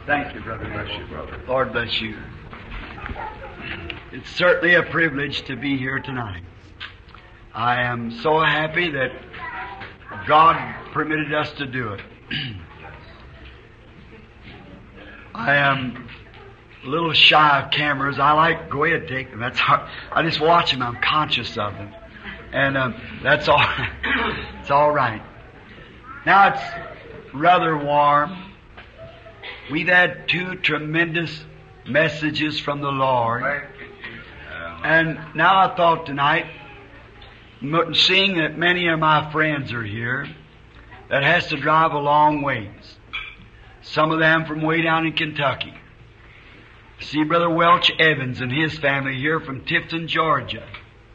Thank you, brother. Bless you, brother. Lord bless you. It's certainly a privilege to be here tonight. I am so happy that God permitted us to do it. I am a little shy of cameras. I like, go ahead, take them. That's hard. I just watch them. I'm conscious of them. And that's all. It's all right. Now it's rather warm. We've had two tremendous messages from the Lord. And now I thought tonight, seeing that many of my friends are here, that has to drive a long ways. Some of them from way down in Kentucky. See Brother Welch Evans and his family here from Tifton, Georgia.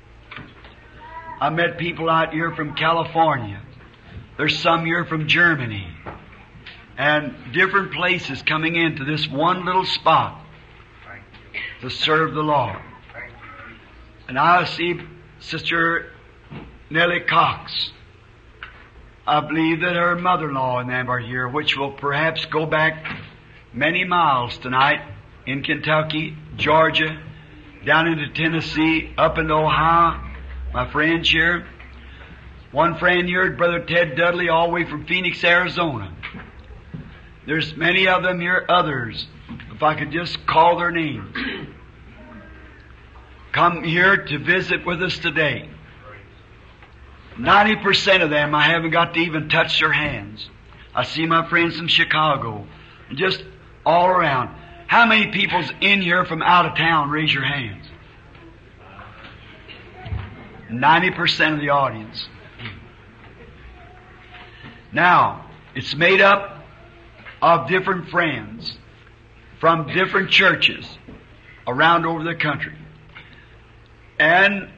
I met people out here from California. There's some here from Germany. And different places coming into this one little spot to serve the Lord. And I see Sister Nellie Cox. I believe that her mother-in-law and them are here, which will perhaps go back many miles tonight in Kentucky, Georgia, down into Tennessee, up into Ohio. My friends here. One friend here, Brother Ted Dudley, all the way from Phoenix, Arizona. There's many of them here, others, if I could just call their names. Come here to visit with us today. 90% of them I haven't got to even touch their hands. I see my friends from Chicago, and just all around. How many people's in here from out of town? Raise your hands. 90% of the audience. Now, it's made up of different friends from different churches around over the country. And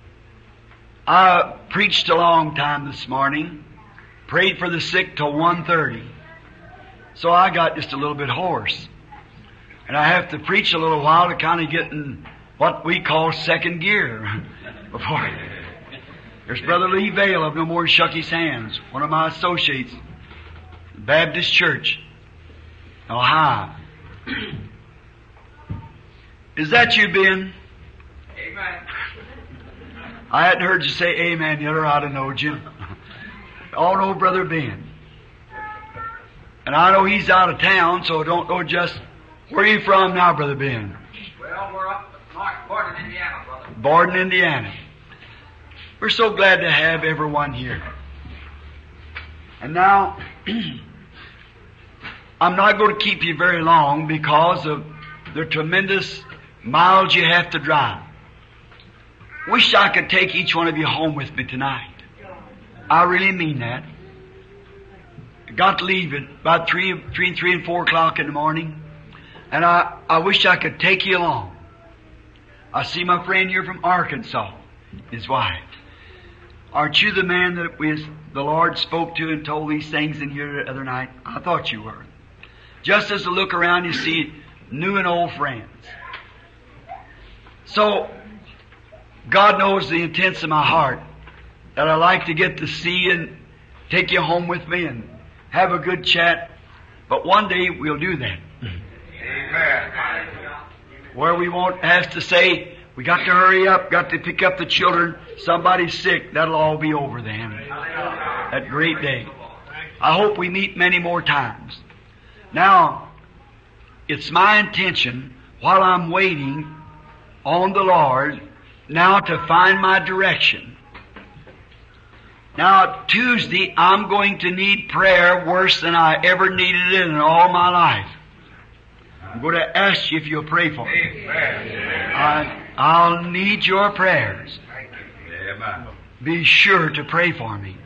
I preached a long time this morning, prayed for the sick till 1:30. So I got just a little bit hoarse. And I have to preach a little while to kind of get in what we call second gear. Before there's Brother Lee Vale of No More Shuck His Hands, one of my associates, Baptist Church, Ohio. Is that you, Ben? Amen. I hadn't heard you say amen yet, or I'd have known you. All know Brother Ben. And I know he's out of town, so I don't know just where are you from now, Brother Ben? Well, we're up north, Borden, Indiana, brother. Borden, Indiana. We're so glad to have everyone here. And now, I'm not going to keep you very long because of the tremendous miles you have to drive. Wish I could take each one of you home with me tonight. I really mean that. I got to leave at about 3 and 4 o'clock in the morning. And I wish I could take you along. I see my friend here from Arkansas, his wife. Aren't you the man that the Lord spoke to and told these things in here the other night? I thought you were. Just as I look around, you see new and old friends. So, God knows the intents of my heart that I like to get to see and take you home with me and have a good chat. But one day we'll do that. Amen. Where we won't have to say, we got to hurry up, got to pick up the children, somebody's sick. That'll all be over then. That great day. I hope we meet many more times. Now, it's my intention, while I'm waiting on the Lord, now to find my direction. Now, Tuesday, I'm going to need prayer worse than I ever needed it in all my life. I'm going to ask you if you'll pray for me. I'll need your prayers. Be sure to pray for me.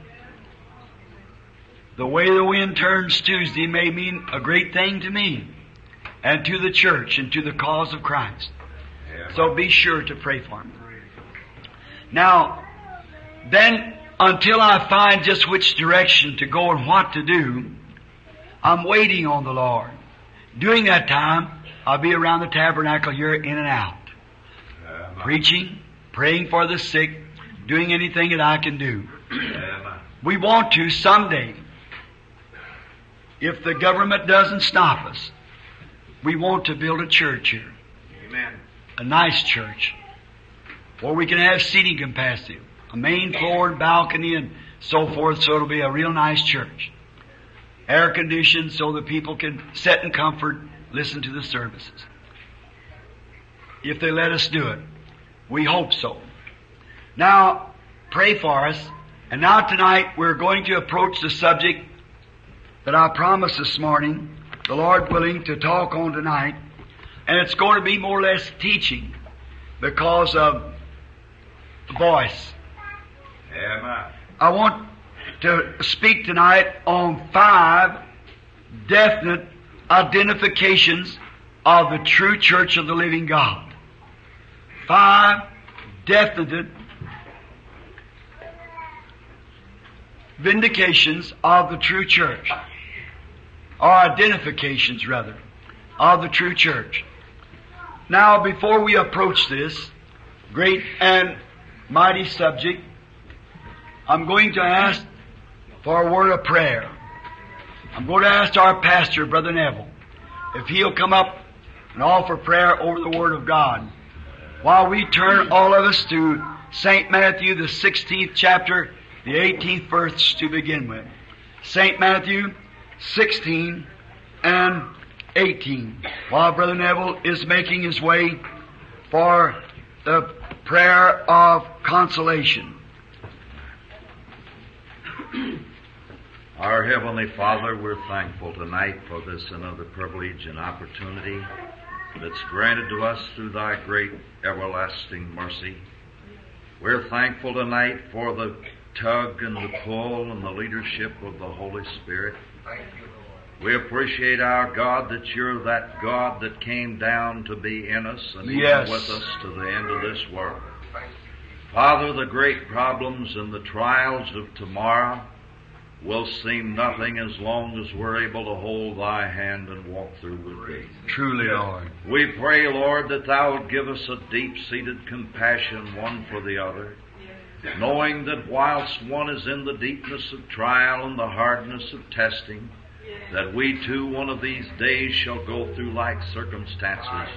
The way the wind turns Tuesday may mean a great thing to me and to the church and to the cause of Christ. So be sure to pray for me. Now, then, until I find just which direction to go and what to do, I'm waiting on the Lord. During that time, I'll be around the tabernacle here in and out. Preaching, praying for the sick, doing anything that I can do. We want to someday, if the government doesn't stop us, we want to build a church here. Amen. A nice church. Where we can have seating capacity. A main floor and balcony and so forth, so it'll be a real nice church. Air conditioned so that people can sit in comfort, listen to the services. If they let us do it. We hope so. Now, pray for us. And now tonight we're going to approach the subject that I promised this morning, the Lord willing, to talk on tonight. And it's going to be more or less teaching because of voice. Amen. I want to speak tonight on 5 definite identifications of the true church of the living God. 5 definite vindications of the true church, or identifications rather, of the true church. Now, before we approach this great and mighty subject, I'm going to ask for a word of prayer. I'm going to ask our pastor, Brother Neville, if he'll come up and offer prayer over the Word of God. While we turn all of us to St. Matthew, the 16th chapter, the 18th verse to begin with. St. Matthew 16 and 18. While Brother Neville is making his way for the prayer of consolation. Our Heavenly Father, we're thankful tonight for this another privilege and opportunity that's granted to us through Thy great everlasting mercy. We're thankful tonight for the tug and the pull and the leadership of the Holy Spirit. We appreciate, our God, that You're that God that came down to be in us and Yes. even with us to the end of this world. Father, the great problems and the trials of tomorrow will seem nothing as long as we're able to hold Thy hand and walk through with Thee. Truly, Lord. We pray, Lord, that Thou would give us a deep-seated compassion one for the other, knowing that whilst one is in the deepness of trial and the hardness of testing, that we too one of these days shall go through like circumstances.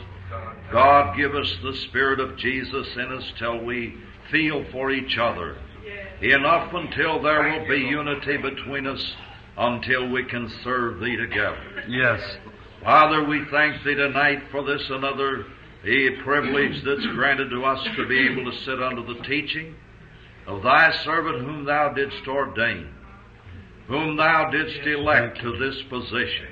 God, give us the Spirit of Jesus in us till we feel for each other. Enough until there will be unity between us until we can serve Thee together. Yes. Father, we thank Thee tonight for this another privilege that's granted to us to be able to sit under the teaching of Thy servant whom Thou didst ordain, whom Thou didst elect to this position,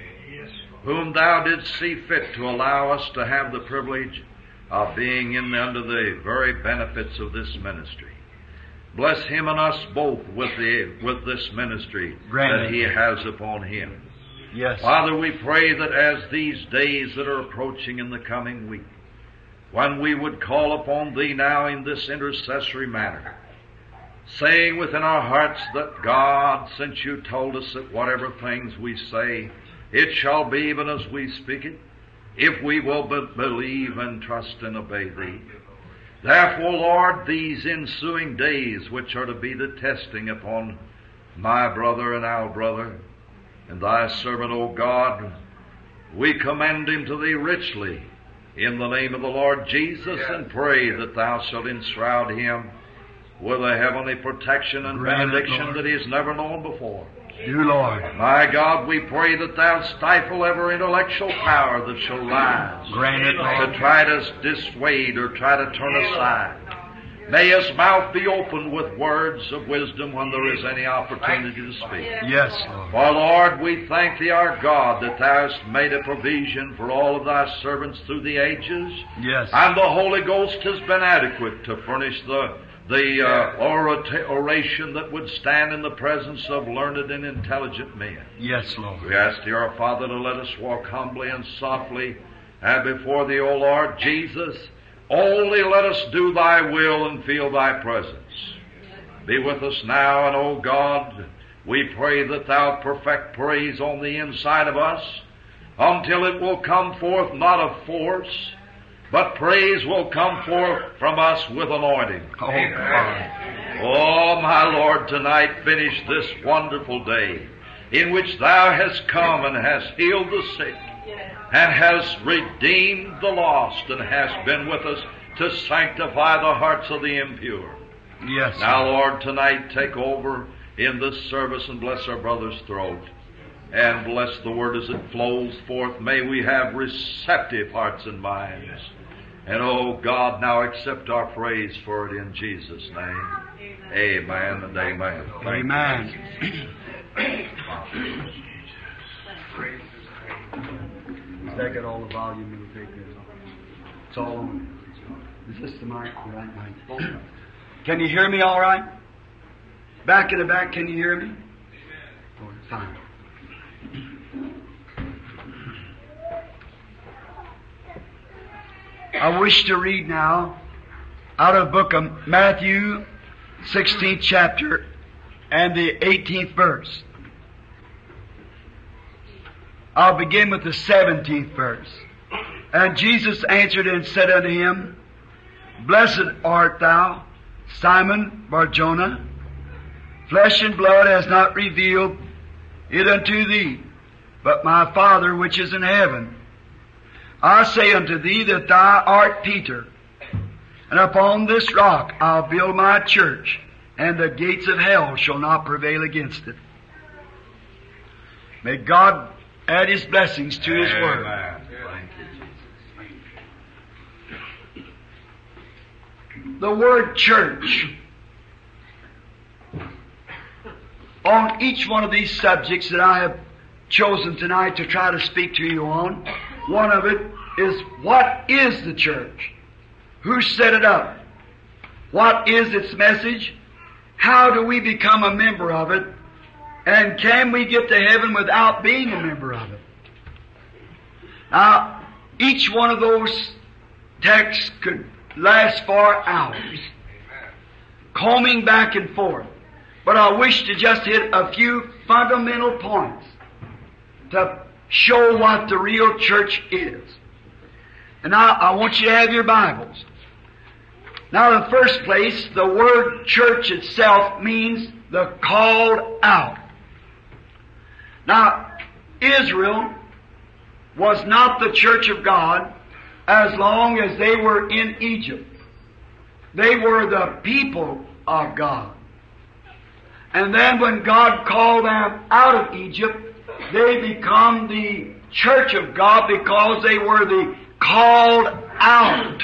whom Thou didst see fit to allow us to have the privilege of being under the very benefits of this ministry. Bless him and us both with this ministry that he has upon him. Yes. Father, we pray that as these days that are approaching in the coming week, when we would call upon Thee now in this intercessory manner, saying within our hearts that God, since You told us that whatever things we say, it shall be even as we speak it, if we will but believe and trust and obey Thee. Therefore, Lord, these ensuing days, which are to be the testing upon my brother and our brother, and Thy servant, O God, we commend him to Thee richly in the name of the Lord Jesus, and pray that Thou shalt enshroud him with a heavenly protection and benediction that he has never known before. You, Lord. My God, we pray that Thou stifle every intellectual power that shall rise Grant it, Lord. to try to dissuade or try to turn aside. May his mouth be opened with words of wisdom when there is any opportunity to speak. Yes, Lord. For, Lord, we thank Thee, our God, that Thou hast made a provision for all of Thy servants through the ages. Yes. And the Holy Ghost has been adequate to furnish the oration that would stand in the presence of learned and intelligent men. Yes, Lord. We ask Thee, our Father, to let us walk humbly and softly before Thee, O Lord Jesus. Only let us do Thy will and feel Thy presence. Be with us now, and, O God, we pray that Thou perfect praise on the inside of us until it will come forth not of force, but praise will come forth from us with anointing. Oh, God. Oh, my Lord, tonight finish this wonderful day in which Thou hast come and hast healed the sick, and has redeemed the lost and has been with us to sanctify the hearts of the impure. Yes. Now, Lord, tonight take over in this service and bless our brother's throat. And bless the word as it flows forth. May we have receptive hearts and minds. And oh God, now accept our praise for it in Jesus' name. Amen and amen. Amen. Take it all the volume and take it. It's all on. Is this the mic? The right mic? Can you hear me all right? Back in the back, can you hear me? Oh, fine. I wish to read now out of the book of Matthew, 16th chapter, and the 18th verse. I'll begin with the 17th verse. And Jesus answered and said unto him, Blessed art thou, Simon Bar-Jonah. Flesh and blood has not revealed it unto thee, but my Father which is in heaven. I say unto thee that thou art Peter, and upon this rock I'll build my church, and the gates of hell shall not prevail against it. May God add His blessings to His word. Thank you, Jesus. The word church, on each one of these subjects that I have chosen tonight to try to speak to you on, one of it is, what is the church? Who set it up? What is its message? How do we become a member of it? And can we get to heaven without being a member of it? Now, each one of those texts could last for hours, combing back and forth. But I wish to just hit a few fundamental points to show what the real church is. And now I want you to have your Bibles. Now, in the first place, the word church itself means the called out. Now, Israel was not the church of God as long as they were in Egypt. They were the people of God. And then when God called them out of Egypt, they become the church of God because they were the called out.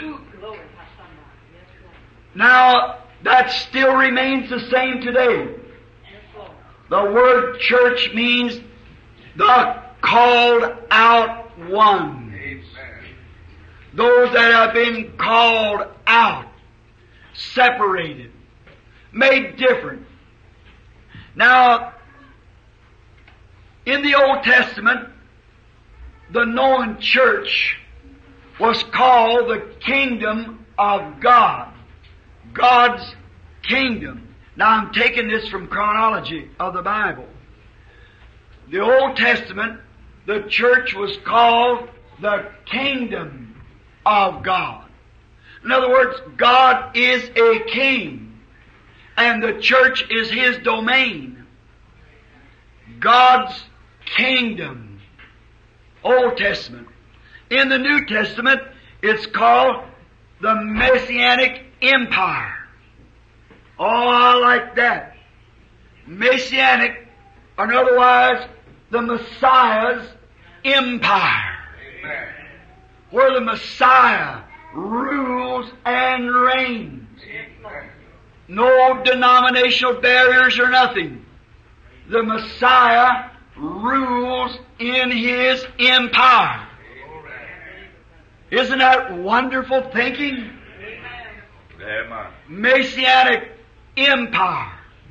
Now, that still remains the same today. The word church means the called out one. Those that have been called out, separated, made different. Now, in the Old Testament, the known church was called the kingdom of God. God's kingdom. Now, I'm taking this from chronology of the Bible. The Old Testament, the church was called the kingdom of God. In other words, God is a king, and the church is His domain. God's kingdom. Old Testament. In the New Testament, it's called the Messianic Empire. Oh, I like that. Messianic, or otherwise, the Messiah's empire. Amen. Where the Messiah rules and reigns. Amen. No denominational barriers or nothing. The Messiah rules in His empire. Isn't that wonderful thinking? Amen. Messianic empire.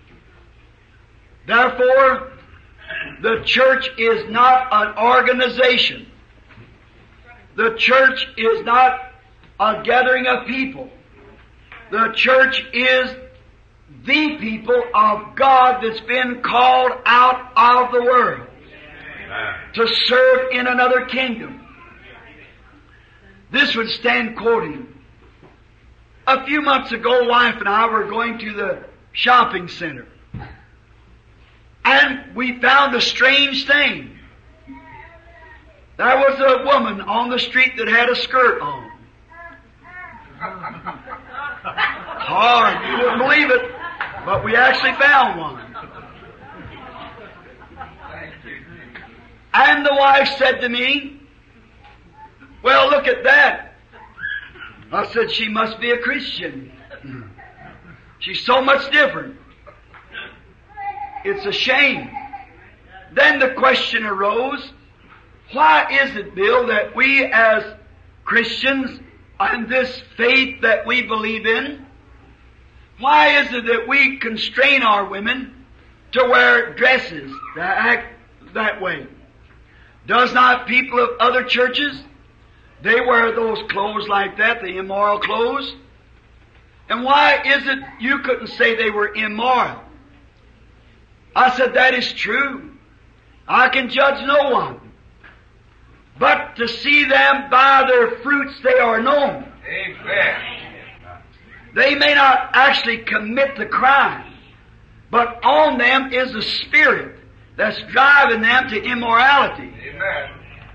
Therefore, the church is not an organization. The church is not a gathering of people. The church is the people of God that's been called out of the world to serve in another kingdom. This would stand quoting. A few months ago, wife and I were going to the shopping center. And we found a strange thing. There was a woman on the street that had a skirt on. Hard, you wouldn't believe it, but we actually found one. And the wife said to me, well, look at that. I said, she must be a Christian. She's so much different. It's a shame. Then the question arose, why is it, Bill, that we as Christians and this faith that we believe in, why is it that we constrain our women to wear dresses, to act that way? Does not people of other churches, they wear those clothes like that, the immoral clothes? And why is it you couldn't say they were immoral? I said, that is true. I can judge no one. But to see them by their fruits they are known. Amen. They may not actually commit the crime, but on them is the spirit that's driving them to immorality. Amen.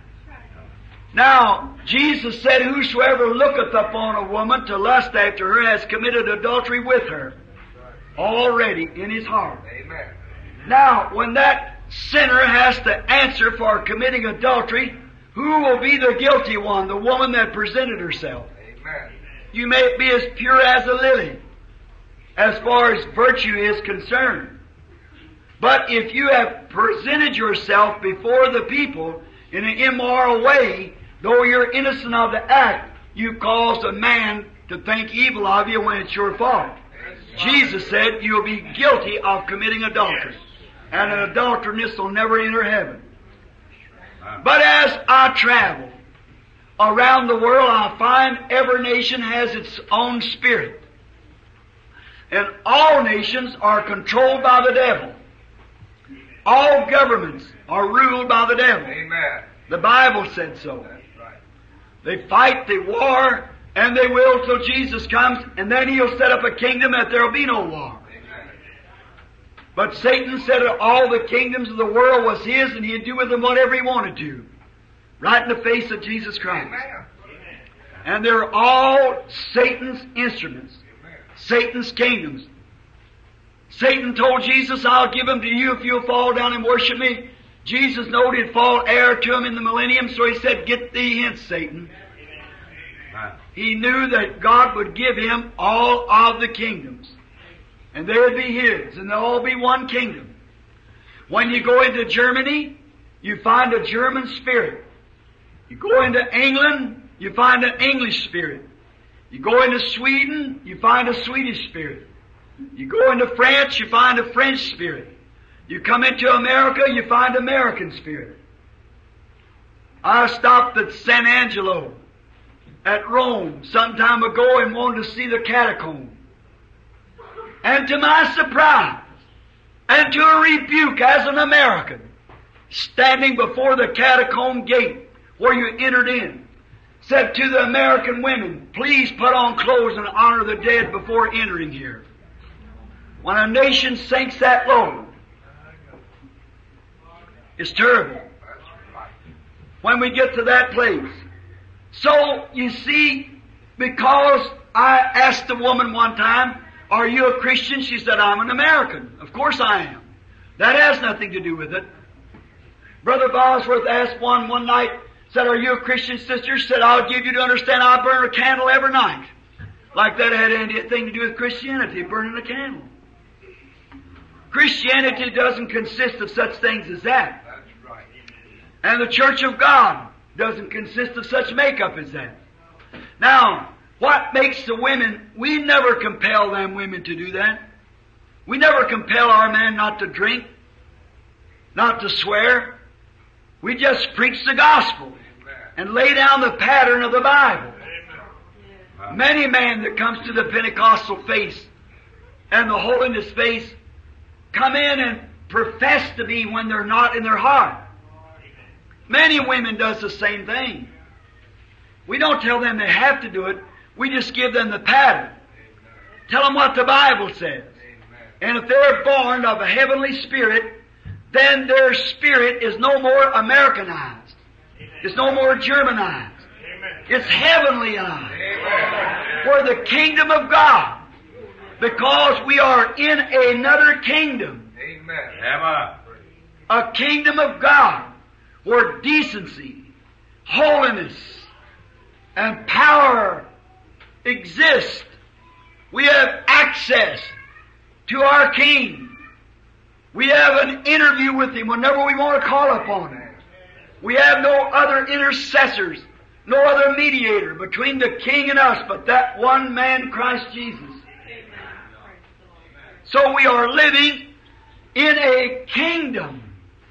Now, Jesus said, whosoever looketh upon a woman to lust after her has committed adultery with her already in his heart. Amen. Now, when that sinner has to answer for committing adultery, who will be the guilty one? The woman that presented herself. Amen. You may be as pure as a lily, as far as virtue is concerned. But if you have presented yourself before the people in an immoral way, though you're innocent of the act, you caused a man to think evil of you when it's your fault. Jesus said you'll be guilty of committing adultery. And an adulteress will never enter heaven. But as I travel around the world, I find every nation has its own spirit. And all nations are controlled by the devil. All governments are ruled by the devil. Amen. The Bible said so. That's right. They fight, they war, and they will till Jesus comes, and then He'll set up a kingdom that there will be no war. Amen. But Satan said that all the kingdoms of the world was his, and he'd do with them whatever he wanted to. Right in the face of Jesus Christ. Amen. And they're all Satan's instruments. Amen. Satan's kingdoms. Satan told Jesus, I'll give them to you if you'll fall down and worship me. Jesus knowed he'd fall heir to him in the millennium, so he said, get thee hence, Satan. He knew that God would give him all of the kingdoms. And they would be his, and they'll all be one kingdom. When you go into Germany, you find a German spirit. You go into England, you find an English spirit. You go into Sweden, you find a Swedish spirit. You go into France, you find a French spirit. You come into America, you find American spirit. I stopped at San Angelo at Rome some time ago and wanted to see the catacomb. And to my surprise, and to a rebuke as an American, standing before the catacomb gate where you entered in, said to the American women, please put on clothes and honor the dead before entering here. When a nation sinks that low, it's terrible. When we get to that place. So, you see, because I asked a woman one time, are you a Christian? She said, I'm an American. Of course I am. That has nothing to do with it. Brother Bosworth asked one night, said, are you a Christian sister? She said, I'll give you to understand I burn a candle every night. Like that had anything to do with Christianity, burning a candle. Christianity doesn't consist of such things as that. That's right. And the Church of God doesn't consist of such makeup as that. Now, what makes the women, we never compel them women to do that. We never compel our men not to drink, not to swear. We just preach the gospel and lay down the pattern of the Bible. Many men that comes to the Pentecostal faith and the holiness faith come in and profess to be when they're not in their heart. Many women does the same thing. We don't tell them they have to do it. We just give them the pattern. Tell them what the Bible says. And if they're born of a heavenly spirit, then their spirit is no more Americanized. It's no more Germanized. It's heavenlyized. For the kingdom of God. Because we are in another kingdom. Amen. A kingdom of God where decency, holiness, and power exist. We have access to our King. We have an interview with Him whenever we want to call upon Him. We have no other intercessors, no other mediator between the King and us but that one man, Christ Jesus. So we are living in a kingdom.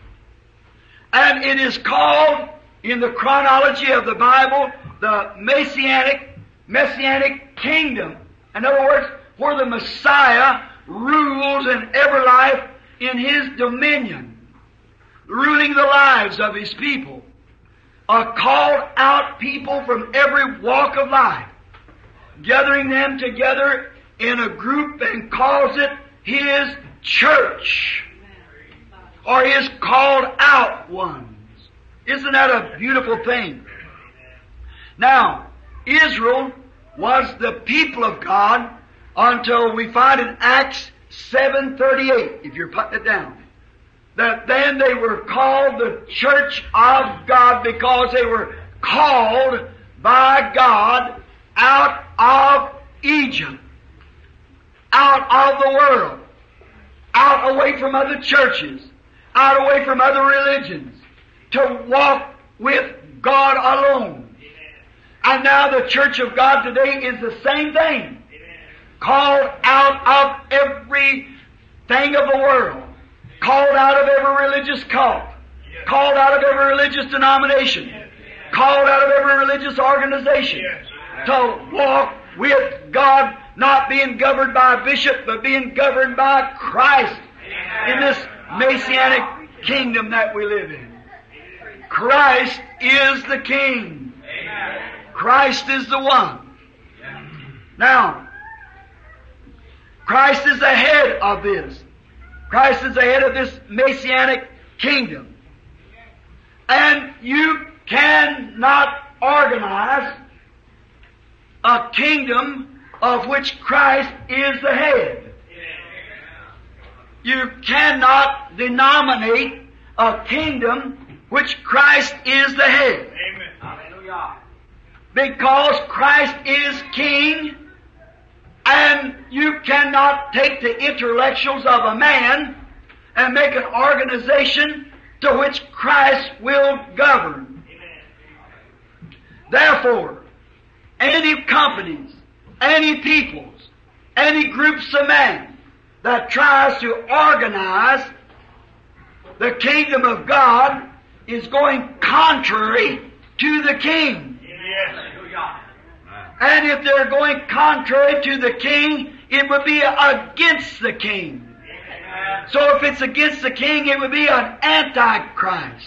And it is called, in the chronology of the Bible, the Messianic kingdom. In other words, where the Messiah rules in every life in His dominion, ruling the lives of His people. A called out people from every walk of life, gathering them together in a group and calls it His church, or His called out ones. Isn't that a beautiful thing? Now, Israel was the people of God until we find in Acts 7:38, if you're putting it down, that then they were called the church of God because they were called by God out of Egypt, out of the world, out away from other churches, out away from other religions, to walk with God alone. And now the church of God today is the same thing. Called out of every thing of the world. Called out of every religious cult. Called out of every religious denomination. Called out of every religious organization. To walk with God, not being governed by a bishop, but being governed by Christ in this Messianic kingdom that we live in. Christ is the King. Christ is the one. Now, Christ is the head of this. Christ is the head of this Messianic kingdom. And you cannot organize a kingdom of which Christ is the head. You cannot denominate a kingdom which Christ is the head. Because Christ is King, and you cannot take the intellectuals of a man and make an organization to which Christ will govern. Therefore, any companies, any peoples, any groups of men that tries to organize the kingdom of God is going contrary to the King. And if they're going contrary to the King, it would be against the King. So if it's against the King, it would be an antichrist.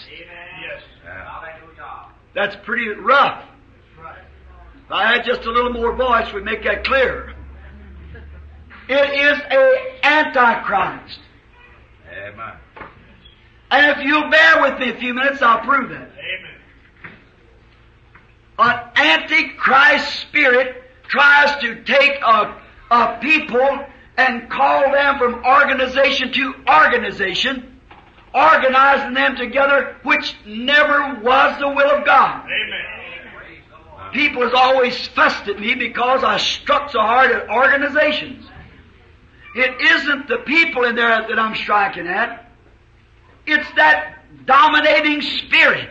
That's pretty rough. If I had just a little more voice, we'd make that clearer. It is an antichrist. Amen. And if you'll bear with me a few minutes, I'll prove that. An antichrist spirit tries to take a people and call them from organization to organization, organizing them together, which never was the will of God. People has always fussed at me because I struck so hard at organizations. It isn't the people in there that I'm striking at. It's that dominating spirit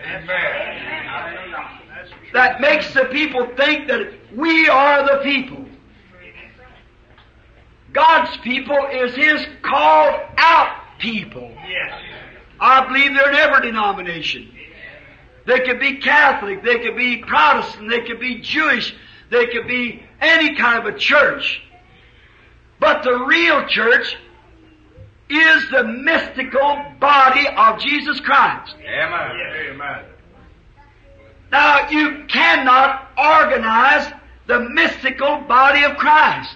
that makes the people think that we are the people. God's people is His called out people. I believe they're in every denomination. They could be Catholic, they could be Protestant, they could be Jewish, they could be any kind of a church. But the real church is the mystical body of Jesus Christ. Amen. Now, you cannot organize the mystical body of Christ.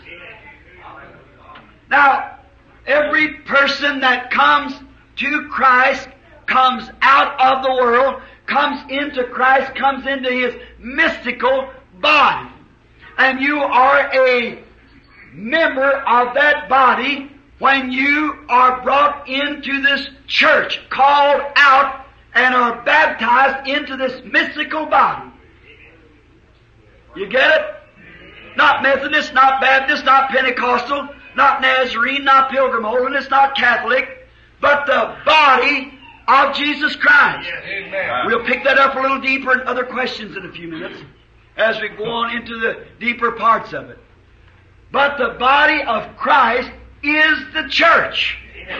Now, every person that comes to Christ comes out of the world, comes into Christ, comes into His mystical body. And you are a member of that body when you are brought into this church, called out, and are baptized into this mystical body. You get it? Not Methodist, not Baptist, not Pentecostal, not Nazarene, not Pilgrim Holiness, not Catholic, but the body of Jesus Christ. Amen. We'll pick that up a little deeper in other questions in a few minutes as we go on into the deeper parts of it. But the body of Christ is the church.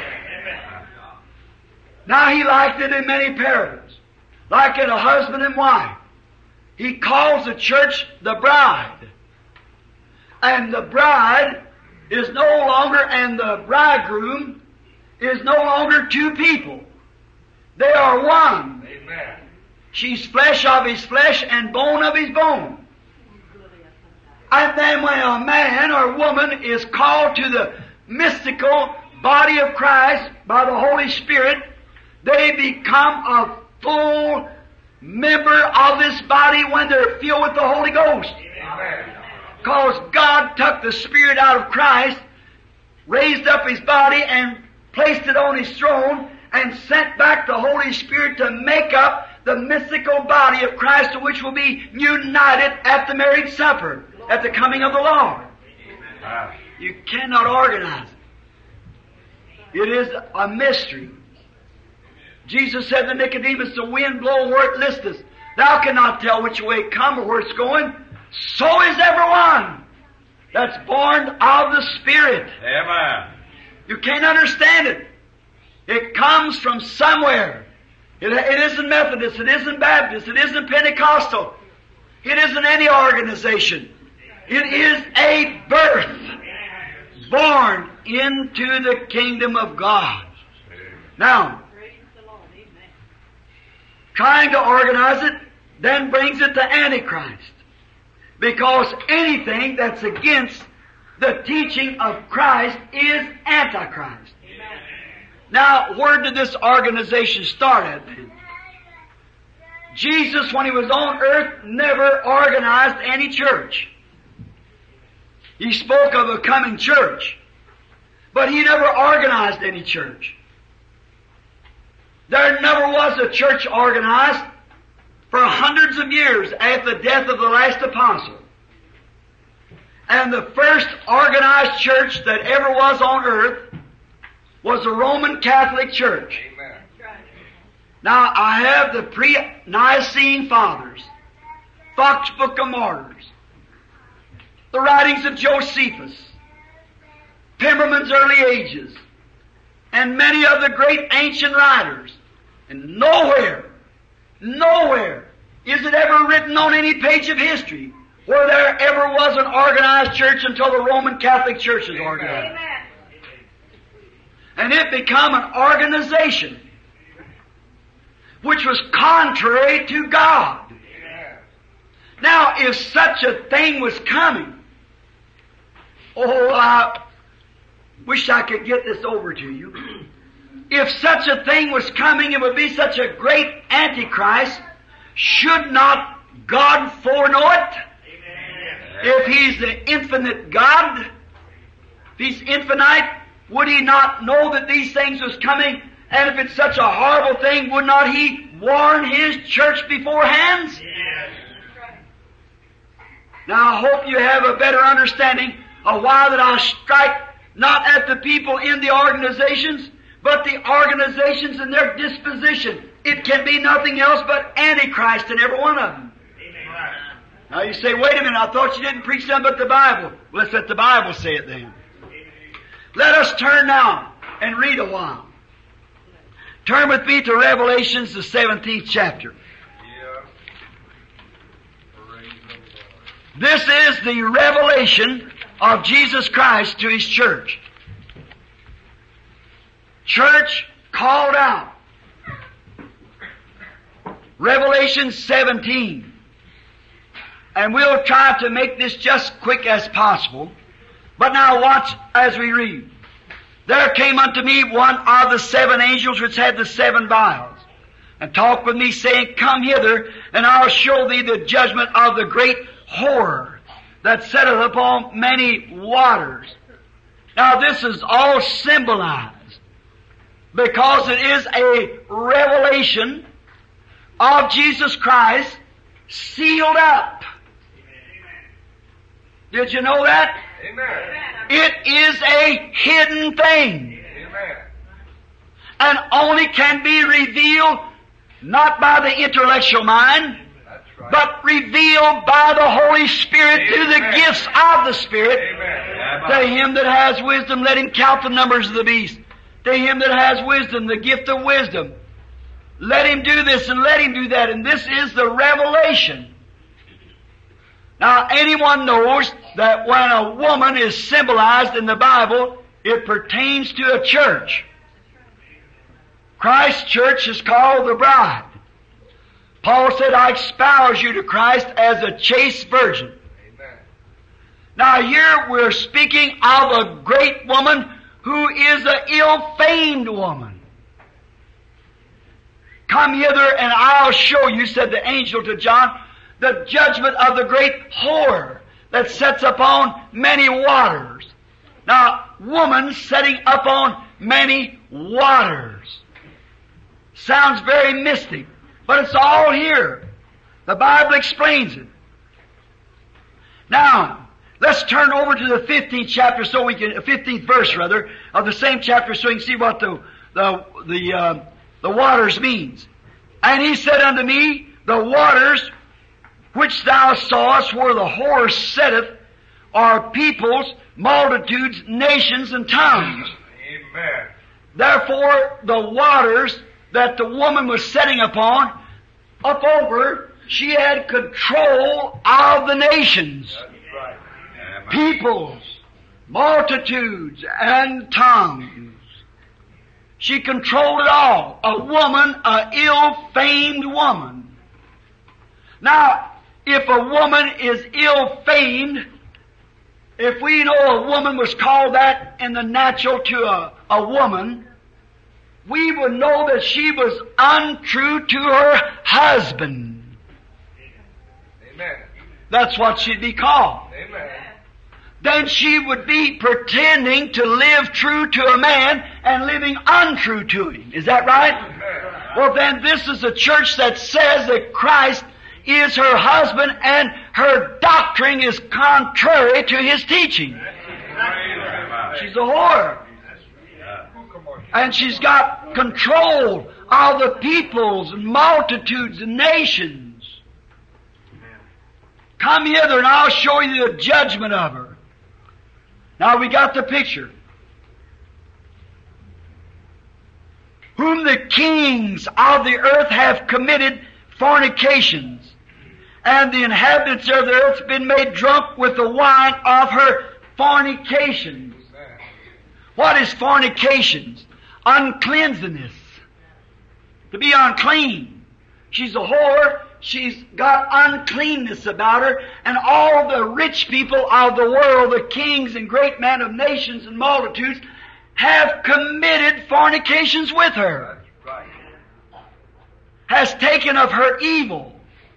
Now He likened it in many parables, like in a husband and wife. He calls the church the bride. And the bride is no longer, and the bridegroom is no longer two people. They are one. Amen. She's flesh of His flesh and bone of His bone. And then when a man or woman is called to the mystical body of Christ by the Holy Spirit, they become a full member of this body when they're filled with the Holy Ghost. Amen. Because God took the Spirit out of Christ, raised up His body, and placed it on His throne, and sent back the Holy Spirit to make up the mystical body of Christ, to which will be united at the marriage supper, at the coming of the Lord. You cannot organize it. It is a mystery. Jesus said to Nicodemus, the wind blow where it listeth. Thou cannot tell which way it come or where it's going. So is everyone that's born of the Spirit. Amen. You can't understand it. It comes from somewhere. It isn't Methodist, it isn't Baptist, it isn't Pentecostal. It isn't any organization. It is a birth born into the kingdom of God. Now, trying to organize it then brings it to Antichrist. Because anything that's against the teaching of Christ is Antichrist. Now, where did this organization start at then? Jesus, when He was on earth, never organized any church. He spoke of a coming church, but He never organized any church. There never was a church organized for hundreds of years after the death of the last apostle. And the first organized church that ever was on earth was the Roman Catholic Church. Amen. Now, I have the pre-Nicene Fathers, Fox Book of Martyrs, the writings of Josephus, Pemberman's Early Ages, and many of the great ancient writers. And nowhere is it ever written on any page of history where there ever was an organized church until the Roman Catholic Church is organized. Amen. And it became an organization which was contrary to God. Amen. Now, if such a thing was coming, I wish I could get this over to you. If such a thing was coming, it would be such a great Antichrist. Should not God foreknow it? Amen. If He's the infinite God, if He's infinite, would He not know that these things was coming? And if it's such a horrible thing, would not He warn His church beforehand? Yes. Now I hope you have a better understanding of why that I strike not at the people in the organizations, but the organizations and their disposition. It can be nothing else but Antichrist in every one of them. Amen. Now you say, wait a minute, I thought you didn't preach nothing but the Bible. Well, let's let the Bible say it then. Let us turn now and read a while. Turn with me to Revelations, the 17th chapter. Yeah. Praise the Lord. This is the revelation of Jesus Christ to His church. Church called out. Revelation 17. And we'll try to make this just quick as possible. But now watch as we read. There came unto me one of the seven angels which had the seven vials, and talked with me, saying, Come hither, and I'll show thee the judgment of the great whore that setteth upon many waters. Now this is all symbolized, because it is a revelation of Jesus Christ sealed up. Did you know that? Amen. It is a hidden thing, Amen. and only can be revealed not by the intellectual mind, That's right. but revealed by the Holy Spirit through the Amen. gifts of the Spirit. Amen. To him that has wisdom, let him count the numbers of the beast. To him that has wisdom, the gift of wisdom. Let him do this and let him do that. And this is the revelation. Now, anyone knows that when a woman is symbolized in the Bible, it pertains to a church. Christ's church is called the bride. Paul said, I espouse you to Christ as a chaste virgin. Amen. Now here we're speaking of a great woman who is an ill-famed woman. Come hither and I'll show you, said the angel to John, the judgment of the great whore that sits upon many waters. Now, woman setting upon many waters. Sounds very mystic, but it's all here. The Bible explains it. Now, let's turn over to the 15th chapter, so we can 15th verse rather of the same chapter, so we can see what the waters means. And he said unto me, the waters which thou sawest where the whore sitteth are peoples, multitudes, nations, and tongues. Amen. Therefore, the waters that the woman was sitting upon, up over, she had control of the nations, That's right. peoples, multitudes, and tongues. She controlled it all. A woman, a ill-famed woman. Now, if a woman is ill-famed, if we know a woman was called that in the natural to a woman, we would know that she was untrue to her husband. Amen. That's what she'd be called. Amen. Then she would be pretending to live true to a man and living untrue to him. Is that right? Amen. Well, then this is a church that says that Christ is her husband and her doctrine is contrary to his teaching. She's a whore. And she's got control of the peoples and multitudes and nations. Come hither and I'll show you the judgment of her. Now we got the picture. Whom the kings of the earth have committed fornications, and the inhabitants of the earth have been made drunk with the wine of her fornications. What is fornications? Uncleanliness. To be unclean. She's a whore. She's got uncleanness about her, and all the rich people of the world, the kings and great men of nations and multitudes, have committed fornications with her. That's right. Has taken of her evil.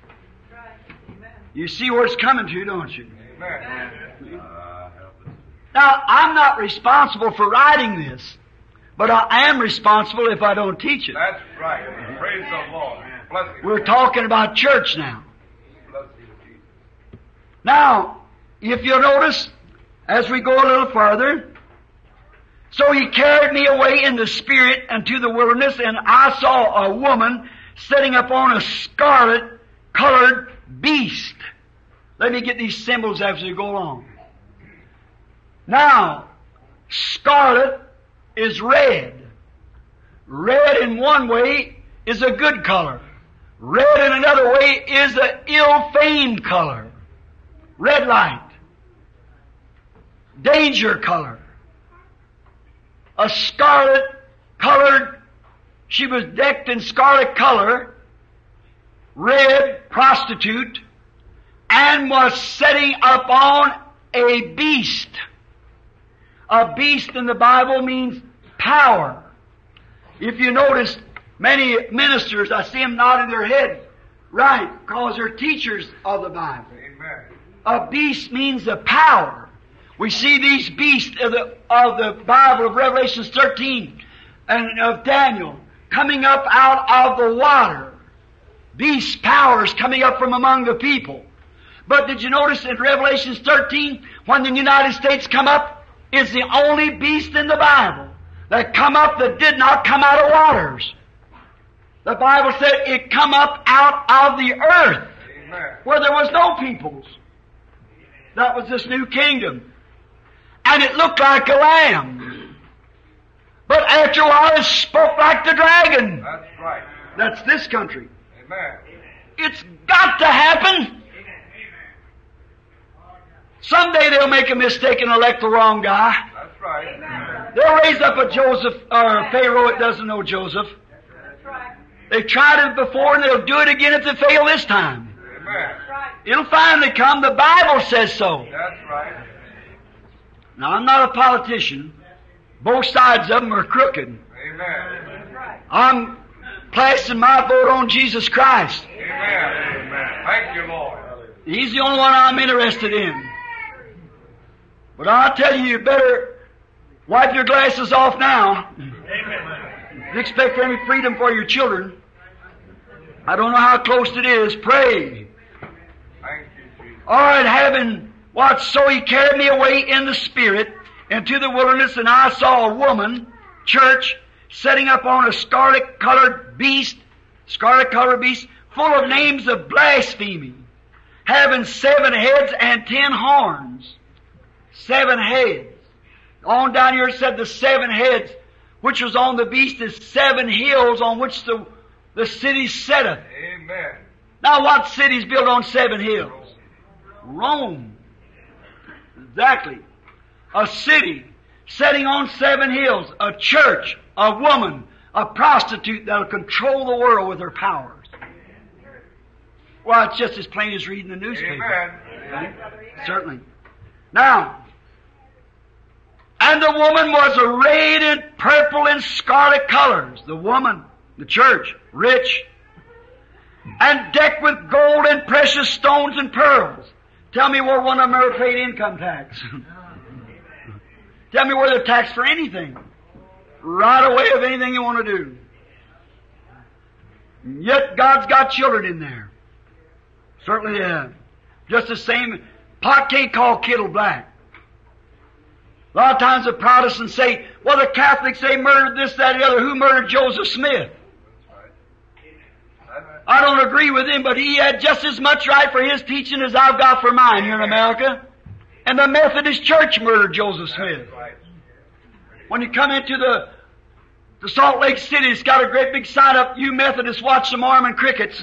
You see where it's coming to, don't you? Amen. Now, I'm not responsible for writing this, but I am responsible if I don't teach it. That's right. Praise the Lord. Bless you. We're talking about church now. Bless you, Jesus. Now, if you'll notice, as we go a little farther, so he carried me away in the spirit unto the wilderness, and I saw a woman sitting upon a scarlet-colored beast. Let me get these symbols as we go along. Now, scarlet is red. Red in one way is a good color. Red in another way is an ill-famed color. Red light. Danger color. A scarlet colored, she was decked in scarlet color, red, prostitute, and was setting upon a beast. A beast in the Bible means power. If you notice, Many ministers, I see them nodding their head right, because they're teachers of the Bible. Amen. A beast means a power. We see these beasts of the Bible of Revelation 13 and of Daniel coming up out of the water. Beasts, powers coming up from among the people. But did you notice in Revelation 13, when the United States come up, is the only beast in the Bible that come up that did not come out of waters. The Bible said it come up out of the earth, Amen. where there was no peoples. That was this new kingdom. And it looked like a lamb. But after a while it spoke like the dragon. That's right. That's this country. Amen. It's got to happen. Someday they'll make a mistake and elect the wrong guy. That's right. They'll raise up a Joseph or a Pharaoh that doesn't know Joseph. They've tried it before and they'll do it again if they fail this time. Amen. It'll finally come. The Bible says so. That's right. Now, I'm not a politician. Both sides of them are crooked. Amen. I'm placing my vote on Jesus Christ. Amen. Thank you, Lord. He's the only one I'm interested in. But I'll tell you, you better wipe your glasses off now. If you expect any freedom for your children, I don't know how close it is. Pray. Thank you, Jesus. All right, having watched, so he carried me away in the Spirit into the wilderness, and I saw a woman, church, setting up on a scarlet-colored beast, full of names of blasphemy, having 7 heads and 10 horns. 7 heads. On down here it said the 7 heads, which was on the beast, is 7 hills on which the city setteth. Amen. Now what city's built on 7 hills? Rome. Exactly. A city setting on 7 hills. A church, a woman, a prostitute that'll control the world with her powers. Well, it's just as plain as reading the newspaper. Amen. Certainly. Now, and the woman was arrayed in purple and scarlet colors. The woman, the church, rich, and decked with gold and precious stones and pearls. Tell me where one of them ever paid income tax. Tell me where they're taxed for anything. Right away of anything you want to do. And yet God's got children in there. Certainly, just the same. Pot can't call kettle black. A lot of times the Protestants say, well, the Catholics, they murdered this, that, and the other. Who murdered Joseph Smith? I don't agree with him, but he had just as much right for his teaching as I've got for mine here in America. And the Methodist Church murdered Joseph Smith. When you come into the Salt Lake City, it's got a great big sign up, you Methodists watch the Mormon crickets.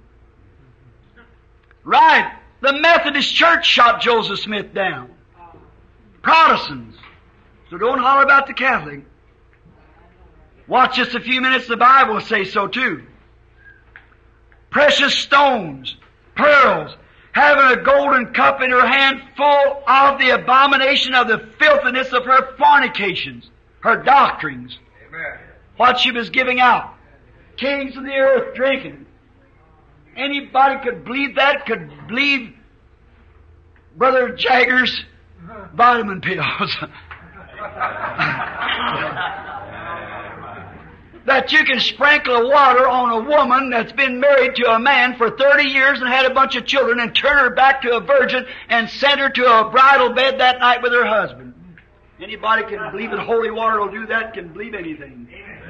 Right. The Methodist Church shot Joseph Smith down. Protestants. So don't holler about the Catholic. Watch just a few minutes, the Bible will say so too. Precious stones, pearls, having a golden cup in her hand full of the abomination of the filthiness of her fornications, her doctrines. Amen. What she was giving out. Kings of the earth drinking. Anybody could believe that, could believe Brother Jagger's vitamin pills. That you can sprinkle water on a woman that's been married to a man for 30 years and had a bunch of children and turn her back to a virgin and send her to a bridal bed that night with her husband. Anybody can believe that holy water will do that, can believe anything.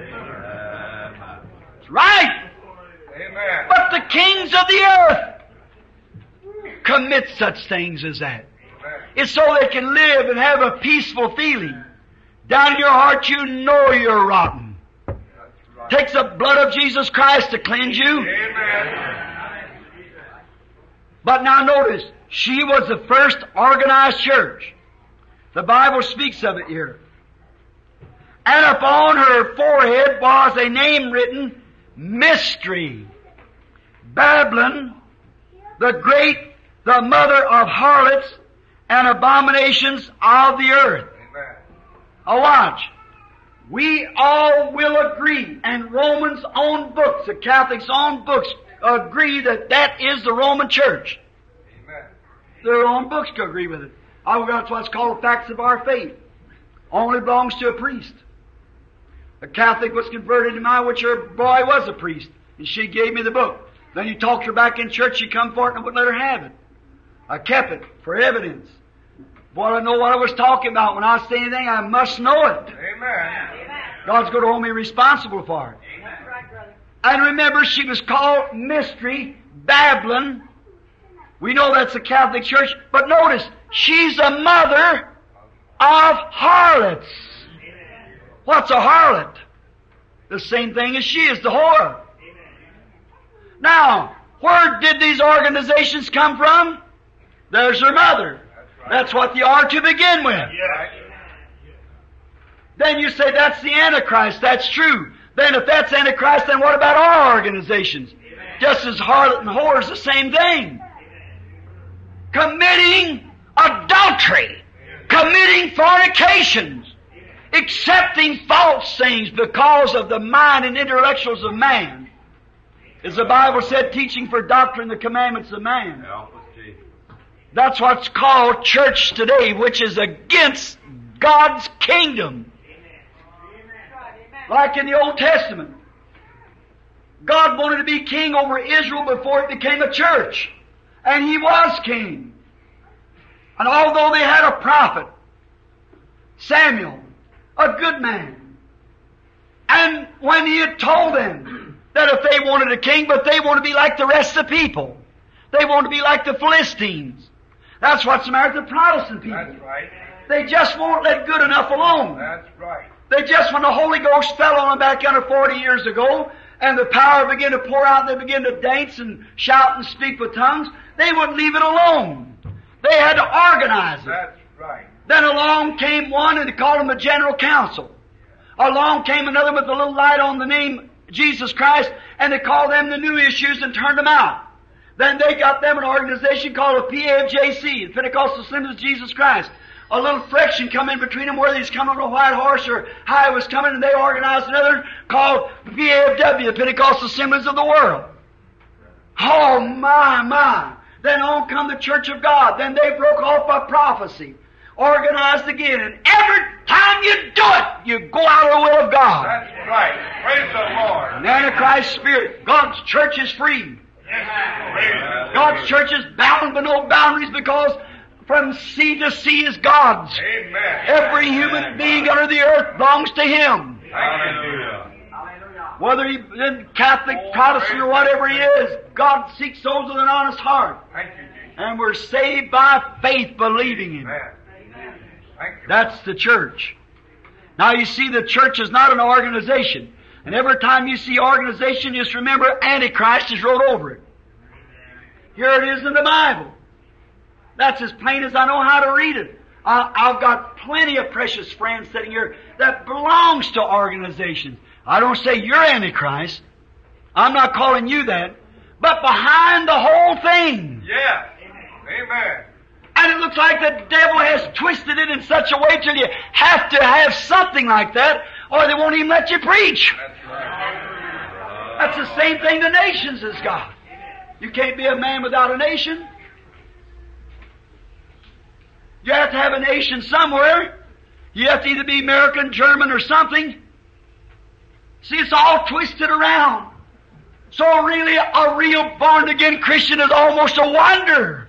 That's right. Amen. But the kings of the earth commit such things as that. It's so they can live and have a peaceful feeling. Down in your heart you know you're rotten. Takes the blood of Jesus Christ to cleanse you. Amen. But now notice, she was the first organized church. The Bible speaks of it here. And upon her forehead was a name written, Mystery. Babylon, the great, the mother of harlots and abominations of the earth. Amen. Now watch. We all will agree, and Romans' own books, the Catholics' own books, agree that that is the Roman Church. Amen. Their own books can agree with it. That's what's called the facts of our faith. Only belongs to a priest. A Catholic was converted to mine, which her boy was a priest, and she gave me the book. Then you talked her back in church, she come for it, and I wouldn't let her have it. I kept it for evidence. Boy, I know what I was talking about. When I say anything, I must know it. Amen. God's going to hold me responsible for it. And remember, she was called Mystery Babylon. We know that's the Catholic Church, but notice, she's a mother of harlots. What's a harlot? The same thing as she is, the whore. Now, where did these organizations come from? There's her mother. That's what they are to begin with. Then you say that's the Antichrist. That's true. Then if that's Antichrist, then what about our organizations? Just as harlot and whore is the same thing. Committing adultery. Committing fornications. Accepting false things because of the mind and intellectuals of man. As the Bible said, teaching for doctrine the commandments of man. That's what's called church today, which is against God's kingdom. Like in the Old Testament. God wanted to be king over Israel before it became a church. And He was king. And although they had a prophet, Samuel, a good man, and when he had told them that if they wanted a king, but they want to be like the rest of the people. They want to be like the Philistines. That's what's the matter with the Protestant people. That's right. They just won't let good enough alone. That's right. They just, when the Holy Ghost fell on them back under 40 years ago, and the power began to pour out, and they began to dance and shout and speak with tongues, they wouldn't leave it alone. They had to organize it. That's right. Then along came one, and they called him a general council. Along came another with a little light on the name Jesus Christ, and they called them the new issues and turned them out. Then they got them an organization called a PAFJC, the Pentecostal Assemblies of Jesus Christ. A little friction come in between them, whether he's coming on a white horse or how he was coming, and they organized another called PAFW, the Pentecostal Assemblies of the World. Oh, my. Then on come the Church of God. Then they broke off by prophecy. Organized again. And every time you do it, you go out of the will of God. That's right. Praise the Lord. An Antichrist spirit. God's church is free. Yes. God's church is bound by no boundaries because from sea to sea is God's. Amen. Every human being under the earth belongs to Him. Hallelujah. Whether he's Catholic, Protestant, or whatever he is, God seeks those with an honest heart. Thank you, Jesus. And we're saved by faith, believing Him. Amen. Thank you. That's the church. Now you see, the church is not an organization. And every time you see organization, just remember Antichrist is wrote over it. Here it is in the Bible. That's as plain as I know how to read it. I've got plenty of precious friends sitting here that belongs to organizations. I don't say you're Antichrist. I'm not calling you that. But behind the whole thing. Yes. Amen. And it looks like the devil has twisted it in such a way till you have to have something like that, or they won't even let you preach. That's right. That's the same thing the nations has got. You can't be a man without a nation. You have to have a nation somewhere. You have to either be American, German, or something. See, it's all twisted around. So really, a real born-again Christian is almost a wonder.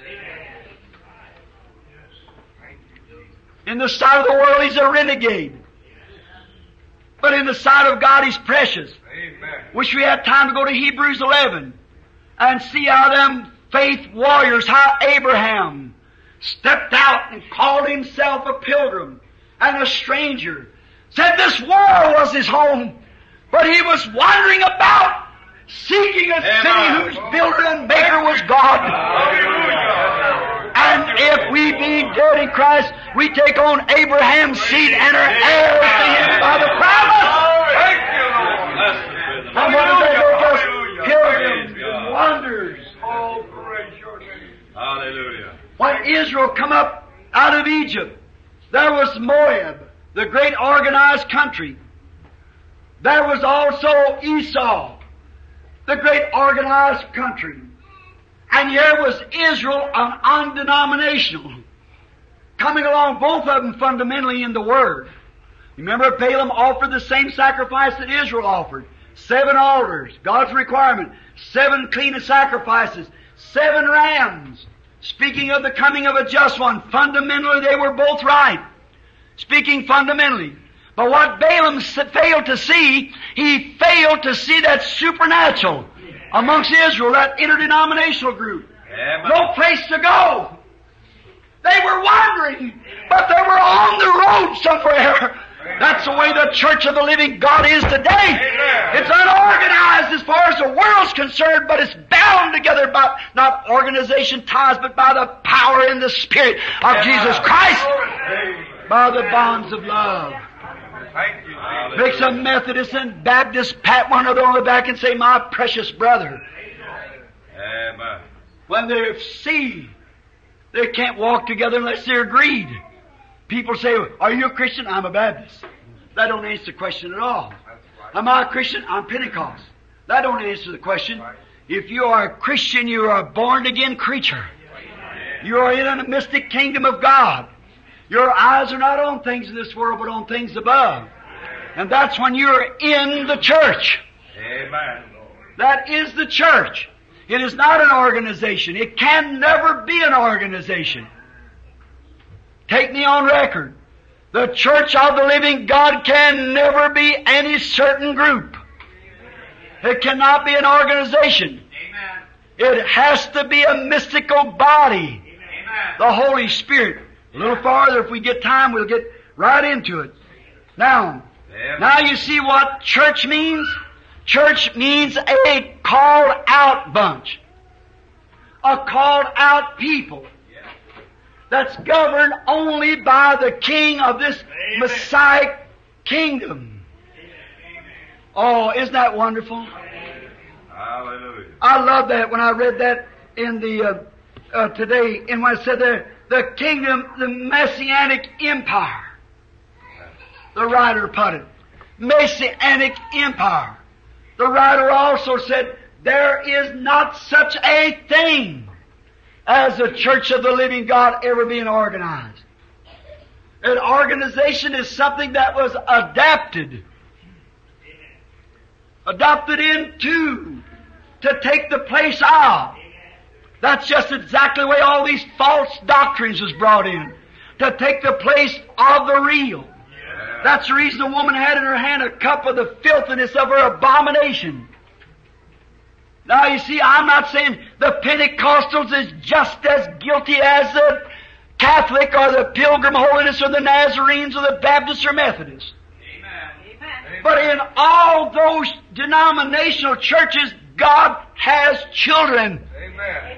In the sight of the world, he's a renegade. But in the sight of God, he's precious. Amen. Wish we had time to go to Hebrews 11 and see how them faith warriors, how Abraham stepped out and called himself a pilgrim and a stranger. Said this world was his home, but he was wandering about seeking a city whose builder and maker was God. Hallelujah. And if we be dead in Christ, we take on Abraham's seed and are heirs to him by the promise. Thank you, Lord. And what does that make us? Hallelujah. Pilgrims and wonders. Oh, praise your name. Hallelujah. When Israel come up out of Egypt, there was Moab, the great organized country. There was also Esau, the great organized country. And here was Israel, an undenominational, coming along, both of them fundamentally in the Word. Remember, Balaam offered the same sacrifice that Israel offered. 7 altars, God's requirement. 7 clean sacrifices. 7 rams. Speaking of the coming of a just one, fundamentally they were both right. Speaking fundamentally. But what Balaam failed to see, he failed to see that supernatural amongst Israel, that interdenominational group. Amen. No place to go. They were wandering, but they were on the road somewhere. That's the way the Church of the Living God is today. Amen. It's unorganized as far as the world's concerned, but it's bound together by not organization ties, but by the power and the Spirit of Jesus Christ, by the bonds of love. Thank you, Jesus. Makes a Methodist and Baptist pat one another on the back and say, "My precious brother." Amen. When they see, they can't walk together unless they're agreed. People say, "Are you a Christian?" "I'm a Baptist." That don't answer the question at all. "Am I a Christian?" "I'm Pentecost." That don't answer the question. If you are a Christian, you are a born-again creature. You are in a mystic kingdom of God. Your eyes are not on things of this world, but on things above. And that's when you're in the church. Amen. That is the church. It is not an organization. It can never be an organization. Take me on record. The Church of the Living God can never be any certain group. It cannot be an organization. It has to be a mystical body. The Holy Spirit. A little farther, if we get time, we'll get right into it. Now you see what church means? Church means a called out bunch. A called out people. That's governed only by the King of this Messiah kingdom. Oh, isn't that wonderful? Hallelujah. I love that when I read that in the today, and when I said there, the kingdom, the Messianic empire. The writer put it. Messianic empire. The writer also said, there is not such a thing as the Church of the Living God ever being organized. An organization is something that was adapted into, to take the place of. That's just exactly the way all these false doctrines was brought in. To take the place of the real. That's the reason the woman had in her hand a cup of the filthiness of her abomination. Now you see, I'm not saying the Pentecostals is just as guilty as the Catholic or the Pilgrim Holiness or the Nazarenes or the Baptists or Methodists. Amen. But in all those denominational churches, God has children. Amen.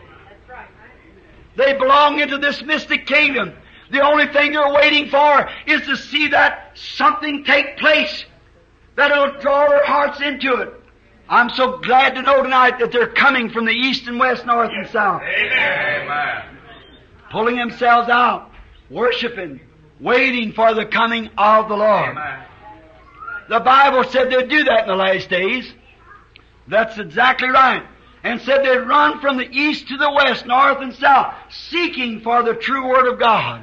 They belong into this mystic kingdom. The only thing they're waiting for is to see that something take place that'll draw their hearts into it. I'm so glad to know tonight that they're coming from the east and west, north and south. Amen. Pulling themselves out, worshiping, waiting for the coming of the Lord. Amen. The Bible said they'd do that in the last days. That's exactly right. And said they'd run from the east to the west, north and south, seeking for the true Word of God.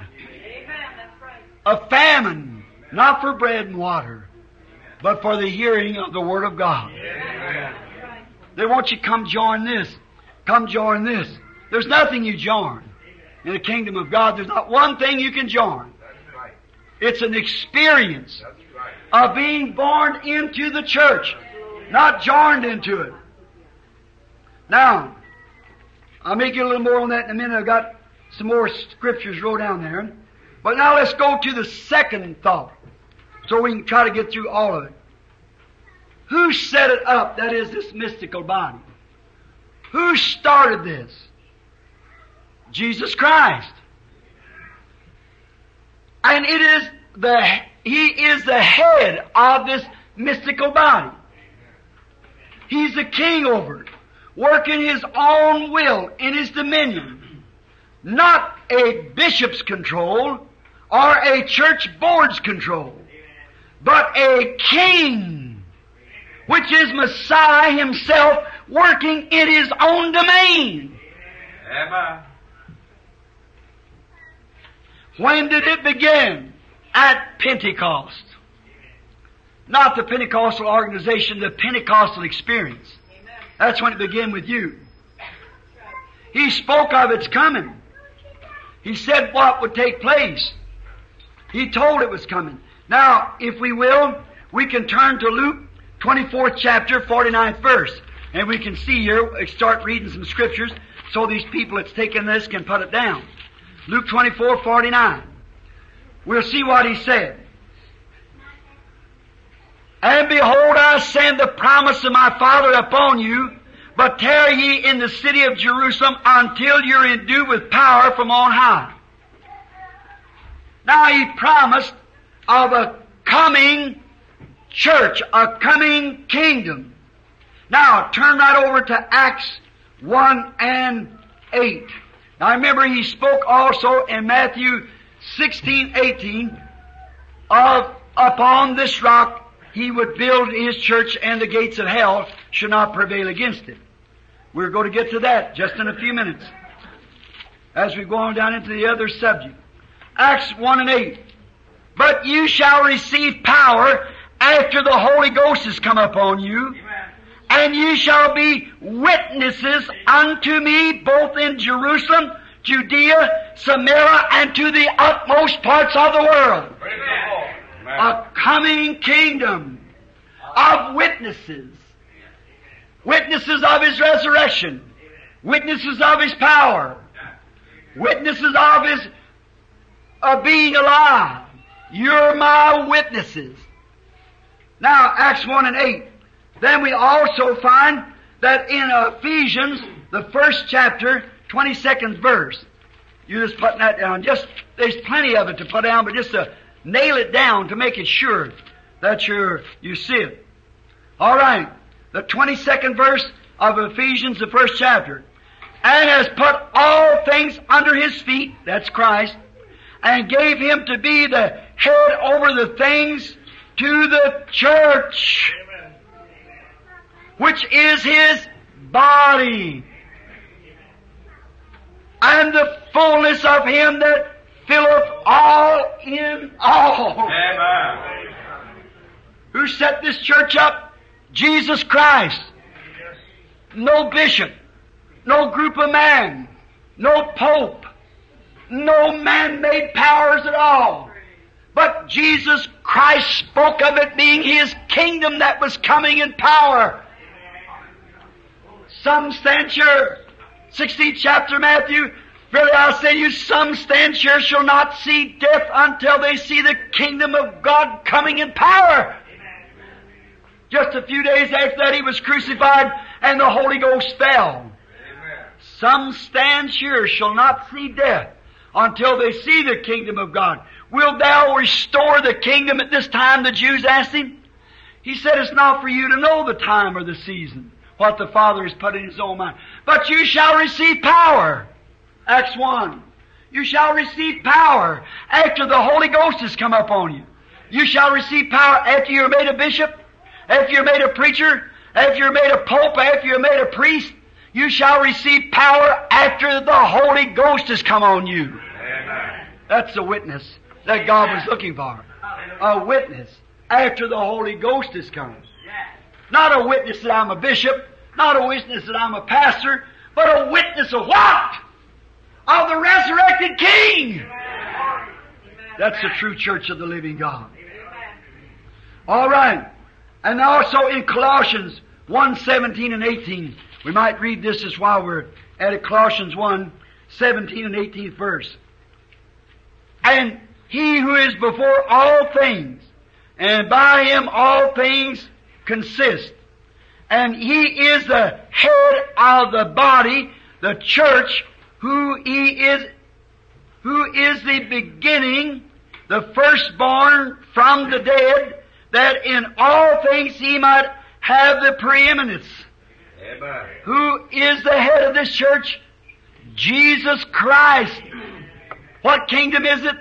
A famine, not for bread and water, but for the hearing of the Word of God. Amen. They want you to come join this. Come join this. There's nothing you join. In the kingdom of God, there's not one thing you can join. That's right. It's an experience That's right. of being born into the church, not joined into it. Now, I'll make you a little more on that in a minute. I've got some more scriptures wrote down there. But now let's go to the second thought, so we can try to get through all of it. Who set it up? That is, this mystical body. Who started this? Jesus Christ. And He is the head of this mystical body. He's the king over it, working His own will in His dominion. Not a bishop's control or a church board's control, but a king, which is Messiah Himself working in His own domain. Amen. When did it begin? At Pentecost. Not the Pentecostal organization, the Pentecostal experience. That's when it began with you. He spoke of its coming. He said what would take place. He told it was coming. Now, if we will, we can turn to Luke 24th chapter, 49th verse. And we can see here, start reading some scriptures so these people that's taken this can put it down. Luke 24:49. We'll see what he said. And behold, I send the promise of my Father upon you, but tarry ye in the city of Jerusalem until you're endued with power from on high. Now He promised of a coming church, a coming kingdom. Now turn right over to Acts 1 and 8. Now remember, He spoke also in Matthew 16:18 of upon this rock He would build His church, and the gates of hell should not prevail against it. We're going to get to that just in a few minutes as we go on down into the other subject. Acts 1 and 8. But you shall receive power after the Holy Ghost has come upon you, and you shall be witnesses unto me both in Jerusalem, Judea, Samaria, and to the utmost parts of the world. Amen. A coming kingdom of witnesses. Witnesses of His resurrection. Witnesses of His power. Witnesses of His being alive. You're my witnesses. Now, Acts 1 and 8. Then we also find that in Ephesians, the 1st chapter, 22nd verse. You're just putting that down. There's plenty of it to put down, but just to nail it down to make it sure that you see it. All right. The 22nd verse of Ephesians, the 1st chapter. And has put all things under His feet, that's Christ, and gave Him to be the head over the things to the church, which is His body, and the fullness of Him that filleth all in all. Amen. Who set this church up? Jesus Christ. No bishop, no group of men, no pope, no man-made powers at all. But Jesus Christ spoke of it being His kingdom that was coming in power. Some stand sure, 16th chapter Matthew, verily I say to you, some stand sure shall not see death until they see the kingdom of God coming in power. Just a few days after that He was crucified and the Holy Ghost fell. Amen. Some stand sure shall not see death until they see the kingdom of God. Wilt thou restore the kingdom at this time? The Jews asked Him. He said, it's not for you to know the time or the season, what the Father has put in His own mind. But you shall receive power. Acts 1. You shall receive power after the Holy Ghost has come upon you. You shall receive power after you're made a bishop, after you're made a preacher, after you're made a pope, after you're made a priest. You shall receive power after the Holy Ghost has come on you. Amen. That's the witness that God was looking for. A witness after the Holy Ghost has come. Not a witness that I'm a bishop, not a witness that I'm a pastor, but a witness of what? Of the resurrected King. That's the true church of the living God. All right. And also in Colossians 1:17 and 18. We might read this as while we're at it. Colossians 1:17 and 18th verse. And He who is before all things, and by Him all things consist. And He is the head of the body, the church, who is the beginning, the firstborn from the dead, that in all things He might have the preeminence. Amen. Who is the head of this church? Jesus Christ. What kingdom is it?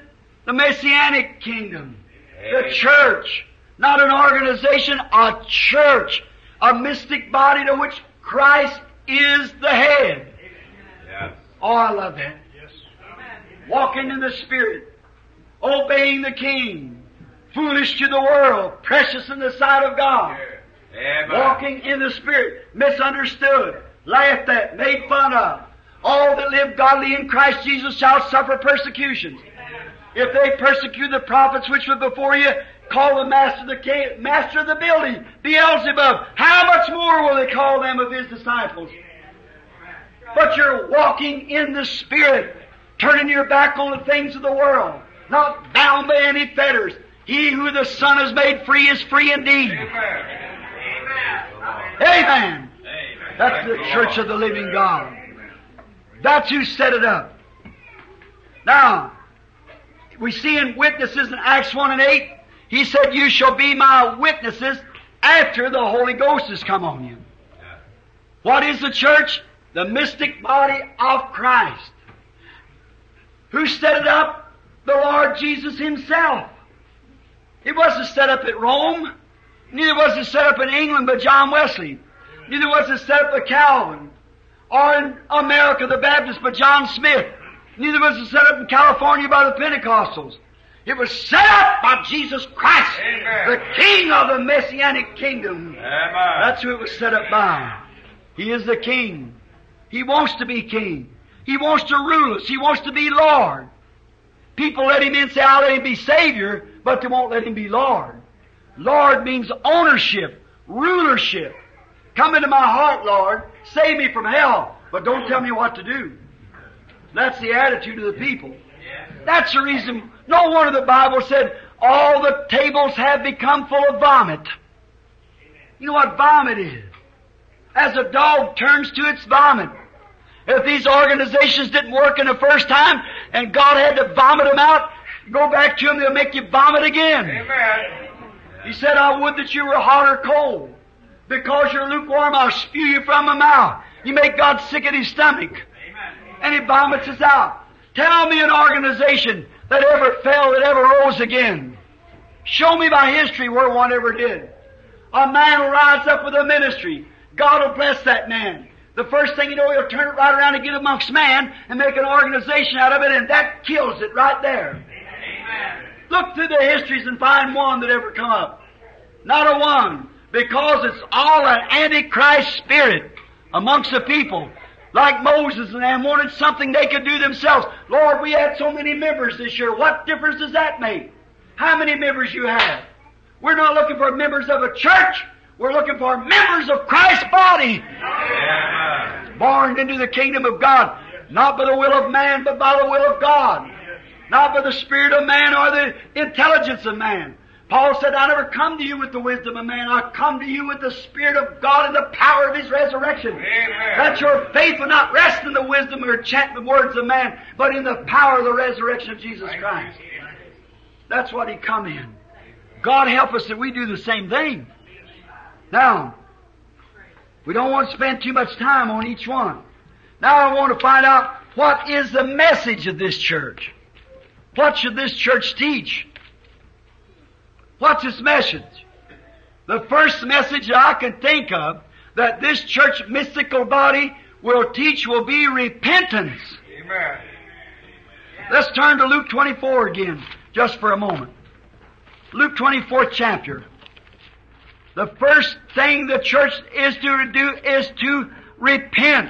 The Messianic kingdom. The church. Not an organization, a church. A mystic body to which Christ is the head. Yes. Oh, I love that. Walking in the Spirit. Obeying the King. Foolish to the world. Precious in the sight of God. Amen. Walking in the Spirit. Misunderstood. Laughed at. Made fun of. All that live godly in Christ Jesus shall suffer persecutions. If they persecute the prophets which were before you, call the master of the building, Beelzebub. How much more will they call them of his disciples? But you're walking in the Spirit, turning your back on the things of the world, not bound by any fetters. He who the Son has made free is free indeed. Amen. That's the church of the living God. That's who set it up. Now, we see in witnesses in Acts 1 and 8, He said, you shall be my witnesses after the Holy Ghost has come on you. What is the church? The mystic body of Christ. Who set it up? The Lord Jesus Himself. It wasn't set up at Rome. Neither was it set up in England by John Wesley. Neither was it set up by Calvin. Or in America, the Baptists, by John Smith. Neither was it set up in California by the Pentecostals. It was set up by Jesus Christ, Amen. the King of the Messianic kingdom. Amen. That's who it was set up by. He is the King. He wants to be King. He wants to rule us. He wants to be Lord. People let Him in and say, I'll let Him be Savior, but they won't let Him be Lord. Lord means ownership, rulership. Come into my heart, Lord. Save me from hell, but don't tell me what to do. That's the attitude of the people. That's the reason no wonder the Bible said, all the tables have become full of vomit. You know what vomit is? As a dog turns to its vomit. If these organizations didn't work in the first time, and God had to vomit them out, go back to them, they'll make you vomit again. Amen. He said, I would that you were hot or cold. Because you're lukewarm, I'll spew you from my mouth. You make God sick at His stomach. And He vomits us out. Tell me an organization that ever fell, that ever rose again. Show me by history where one ever did. A man will rise up with a ministry. God will bless that man. The first thing you know, He'll turn it right around and get amongst man and make an organization out of it, and that kills it right there. Amen. Look through the histories and find one that ever come up. Not a one. Because it's all an antichrist spirit amongst the people. Like Moses and them wanted something they could do themselves. Lord, we had so many members this year. What difference does that make? How many members you have? We're not looking for members of a church. We're looking for members of Christ's body. Amen. Born into the kingdom of God. Not by the will of man, but by the will of God. Not by the spirit of man or the intelligence of man. Paul said, I never come to you with the wisdom of man. I come to you with the Spirit of God and the power of His resurrection. Amen. That your faith will not rest in the wisdom or enchantment words of man, but in the power of the resurrection of Jesus Christ. That's what He come in. God help us that we do the same thing. Now, we don't want to spend too much time on each one. Now I want to find out what is the message of this church. What should this church teach? What's its message? The first message I can think of that this church mystical body will teach will be repentance. Amen. Let's turn to Luke 24 again, just for a moment. Luke 24th chapter. The first thing the church is to do is to repent.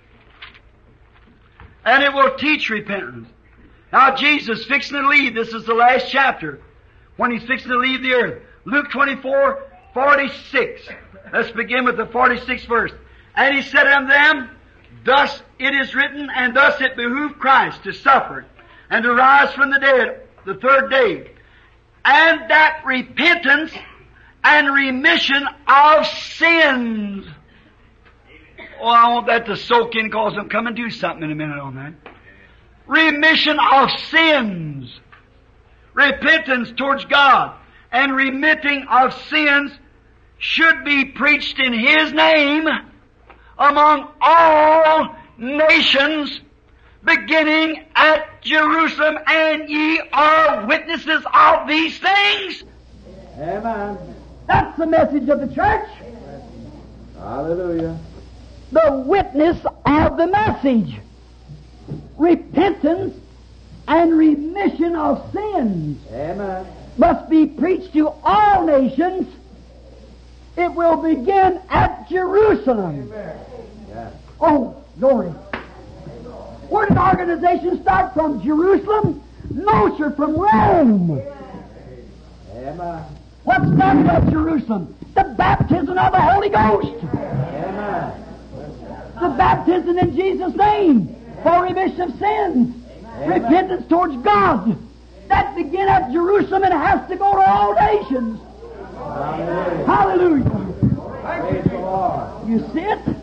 And it will teach repentance. Now Jesus fixing to leave. This is the last chapter. When He's fixing to leave the earth. Luke 24:46. Let's begin with the 46th verse. And He said unto them, thus it is written, and thus it behooved Christ to suffer, and to rise from the dead the third day, and that repentance and remission of sins. Oh, I want that to soak in, because I'm coming to do something in a minute on that. Remission of sins. Repentance towards God and remitting of sins should be preached in His name among all nations, beginning at at Jerusalem, and ye are witnesses of these things. Amen. That's the message of the church. Hallelujah. The witness of the message. Repentance and remission of sins Amen. must be preached to all nations. It will begin at Jerusalem. Yeah. Oh, glory. Where did organization start from? Jerusalem? No, sir, from Rome. Amen. What started at Jerusalem? The baptism of the Holy Ghost. Amen. The baptism in Jesus' name for remission of sins. Repentance towards God. That began at Jerusalem and has to go to all nations. Hallelujah. Hallelujah. Praise the Lord. You see it?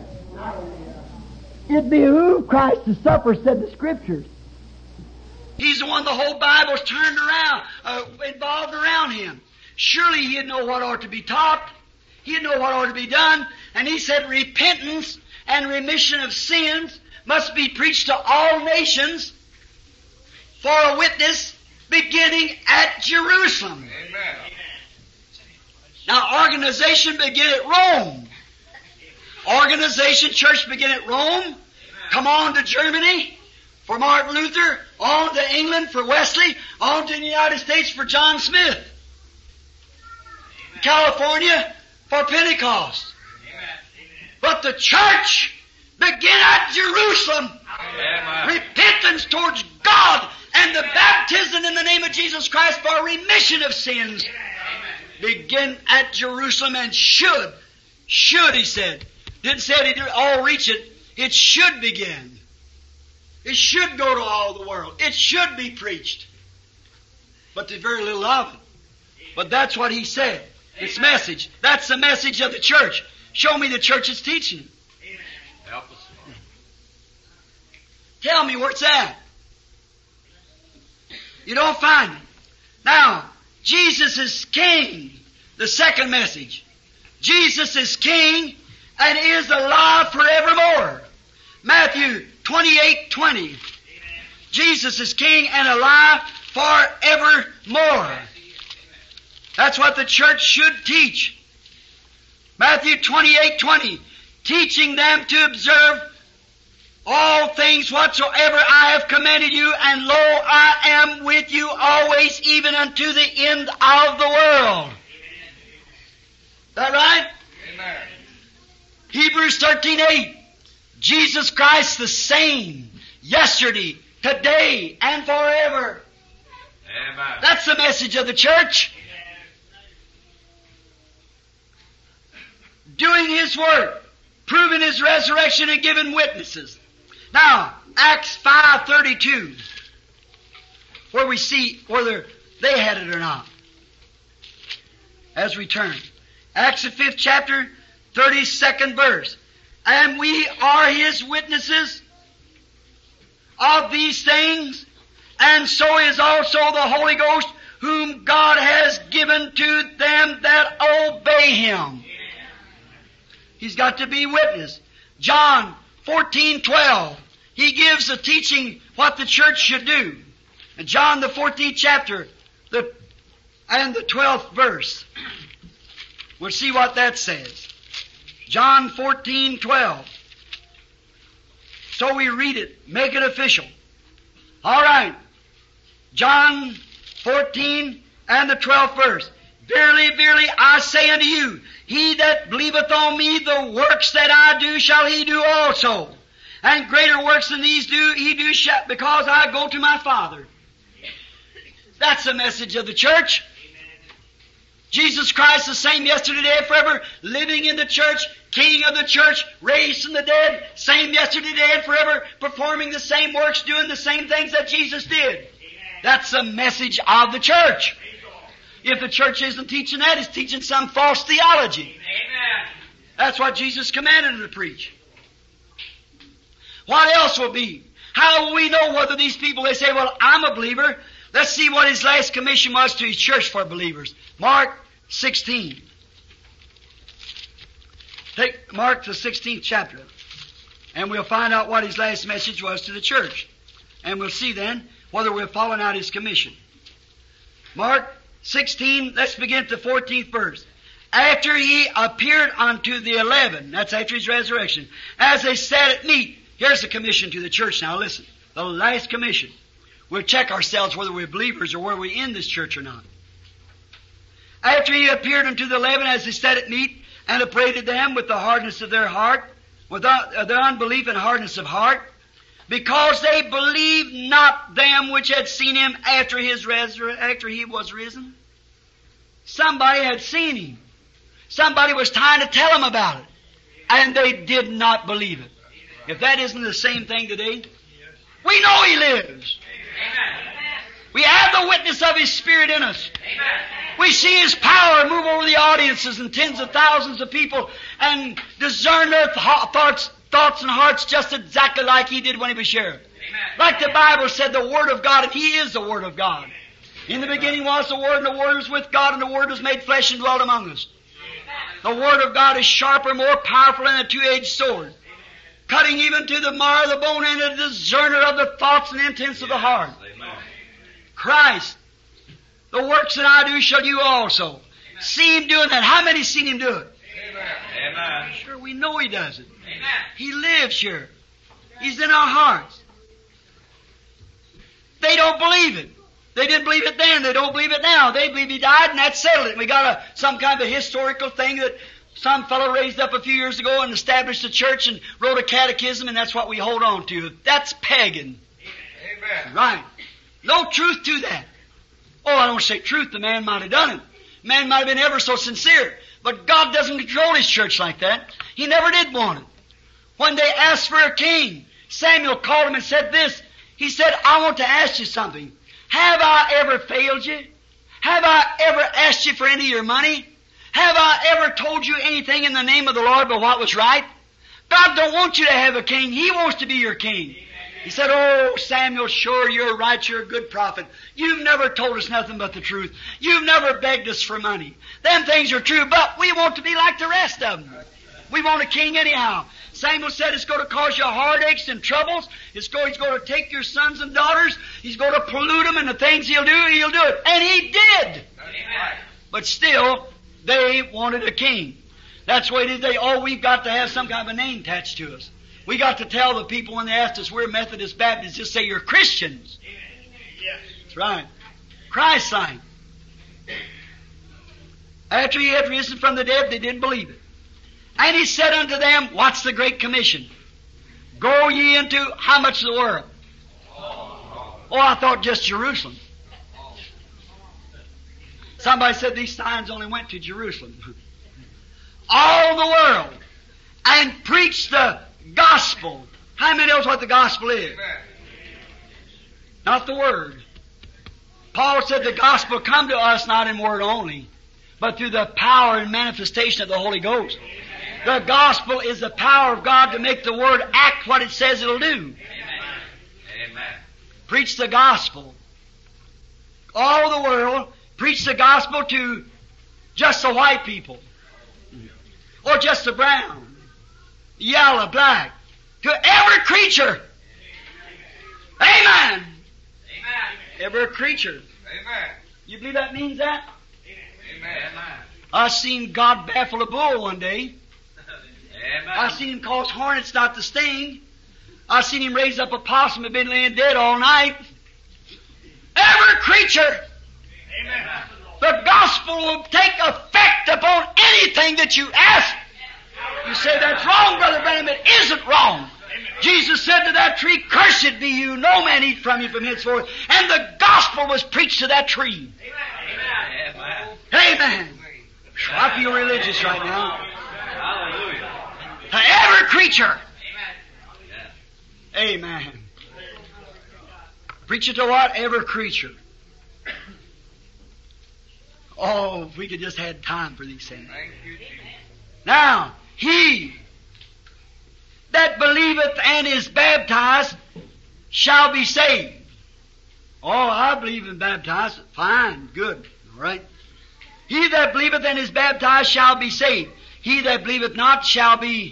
It behooved Christ to suffer, said the Scriptures. He's the one the whole Bible's turned around, involved around him. Surely he'd know what ought to be taught. He'd know what ought to be done. And he said repentance and remission of sins must be preached to all nations for a witness beginning at Jerusalem. Amen. Now, organization began at Rome. Organization, church began at Rome. Come on to Germany for Martin Luther, on to England for Wesley, on to the United States for John Smith. California for Pentecost. But the church began at Jerusalem. Repentance towards God and the baptism in the name of Jesus Christ for remission of sins begin at Jerusalem and should, he said. Didn't say it all reach it. It should begin. It should go to all the world. It should be preached. But there's very little of it. But that's what he said. It's message. That's the message of the church. Show me the church's teaching. Help us. Tell me where it's at. You don't find it. Now, Jesus is King. The second message. Jesus is King and is alive forevermore. Matthew 28:20. Jesus is King and alive forevermore. That's what the church should teach. Matthew 28:20. Teaching them to observe all things whatsoever I have commanded you, and lo, I am with you always, even unto the end of the world. Is that right? Amen. Hebrews 13:8. Jesus Christ the same, yesterday, today, and forever. Amen. That's the message of the church. Doing His work, proving His resurrection, and giving witnesses. Now, Acts 5:32, where we see whether they had it or not. As we turn. Acts the 5th chapter, 32nd verse. And we are His witnesses of these things, and so is also the Holy Ghost, whom God has given to them that obey Him. He's got to be witness. John 14:12. He gives the teaching what the church should do. And John the 14th chapter, and the 12th verse. We'll see what that says. John 14:12. So we read it, make it official. All right. John 14 and the 12th verse. Verily, verily, I say unto you, he that believeth on me, the works that I do shall he do also. And greater works than these do he do, because I go to my Father. That's the message of the church. Jesus Christ the same yesterday, today, forever, living in the church, King of the church, raised from the dead, same yesterday, today, and forever, performing the same works, doing the same things that Jesus did. That's the message of the church. If the church isn't teaching that, it's teaching some false theology. Amen. That's what Jesus commanded them to preach. What else will be? How will we know whether these people, they say, well, I'm a believer. Let's see what His last commission was to His church for believers. Mark 16. Take Mark the 16th chapter, and we'll find out what His last message was to the church. And we'll see then whether we're following out His commission. Mark 16, let's begin at the 14th verse. After He appeared unto the 11, that's after His resurrection, as they sat at meat. Here's the commission to the church now, listen. The last commission. We'll check ourselves whether we're believers or whether we're in this church or not. After He appeared unto the 11 as they sat at meat, and upbraided them with the hardness of their heart, with their unbelief and hardness of heart, because they believed not them which had seen Him after He was risen. Somebody had seen Him. Somebody was trying to tell them about it, and they did not believe it. If that isn't the same thing today, we know He lives. We have the witness of His Spirit in us. We see His power move over the audiences and tens of thousands of people and discern their thoughts and hearts just exactly like He did when He was here. Like the Bible said, the Word of God, and He is the Word of God. In the beginning was the Word, and the Word was with God, and the Word was made flesh and dwelt among us. The Word of God is sharper, more powerful than a two-edged sword, cutting even to the marrow of the bone and a discerner of the thoughts and intents of the heart. Christ, the works that I do shall you also. See Him doing that. How many seen Him do it? Amen. Sure, we know He does it. He lives here. He's in our hearts. They don't believe it. They didn't believe it then. They don't believe it now. They believe He died and that settled it. We got some kind of a historical thing that some fellow raised up a few years ago and established a church and wrote a catechism, and that's what we hold on to. That's pagan. Amen. Right. No truth to that. Oh, I don't say truth. The man might have done it. Man might have been ever so sincere. But God doesn't control His church like that. He never did want it. When they asked for a king, Samuel called him and said this. He said, I want to ask you something. Have I ever failed you? Have I ever asked you for any of your money? Have I ever told you anything in the name of the Lord but what was right? God don't want you to have a king. He wants to be your king. He said, oh, Samuel, sure, you're right. You're a good prophet. You've never told us nothing but the truth. You've never begged us for money. Them things are true, but we want to be like the rest of them. We want a king anyhow. Samuel said it's going to cause you heartaches and troubles. He's going to take your sons and daughters. He's going to pollute them, and the things he'll do it. And He did. But still, they wanted a king. That's what it is. We've got to have some kind of a name attached to us. We got to tell the people when they asked us, we're Methodist Baptists, just say you're Christians. That's right. Christ-like. After He had risen from the dead, they didn't believe it. And He said unto them, what's the Great Commission? Go ye into how much of the world? Oh, I thought just Jerusalem. Somebody said these signs only went to Jerusalem. All the world. And preach the gospel. How many knows what the gospel is? Not the word. Paul said the gospel come to us not in word only, but through the power and manifestation of the Holy Ghost. The gospel is the power of God to make the word act what it says it'll do. Amen. Preach the gospel. All the world, preach the gospel to just the white people. Or just the brown, yellow, black. To every creature. Amen. Amen. Every creature. Amen. You believe that means that? Amen. I seen God baffle a bull one day. Amen. I seen Him cause hornets not to sting. I seen Him raise up a possum that had been laying dead all night. Every creature. Amen. The gospel will take effect upon anything that you ask. You say that's wrong, Brother Branham. It isn't wrong. Jesus said to that tree, cursed be you, no man eat from you from henceforth. And the gospel was preached to that tree. Amen. Amen. I feel religious right now. Hallelujah. To every creature. Amen. Preach it to what? Every creature. Oh, if we could just had time for these things. Thank you, Jesus. Now, he that believeth and is baptized shall be saved. Oh, I believe in baptized. Fine, good, all right. He that believeth and is baptized shall be saved. He that believeth not shall be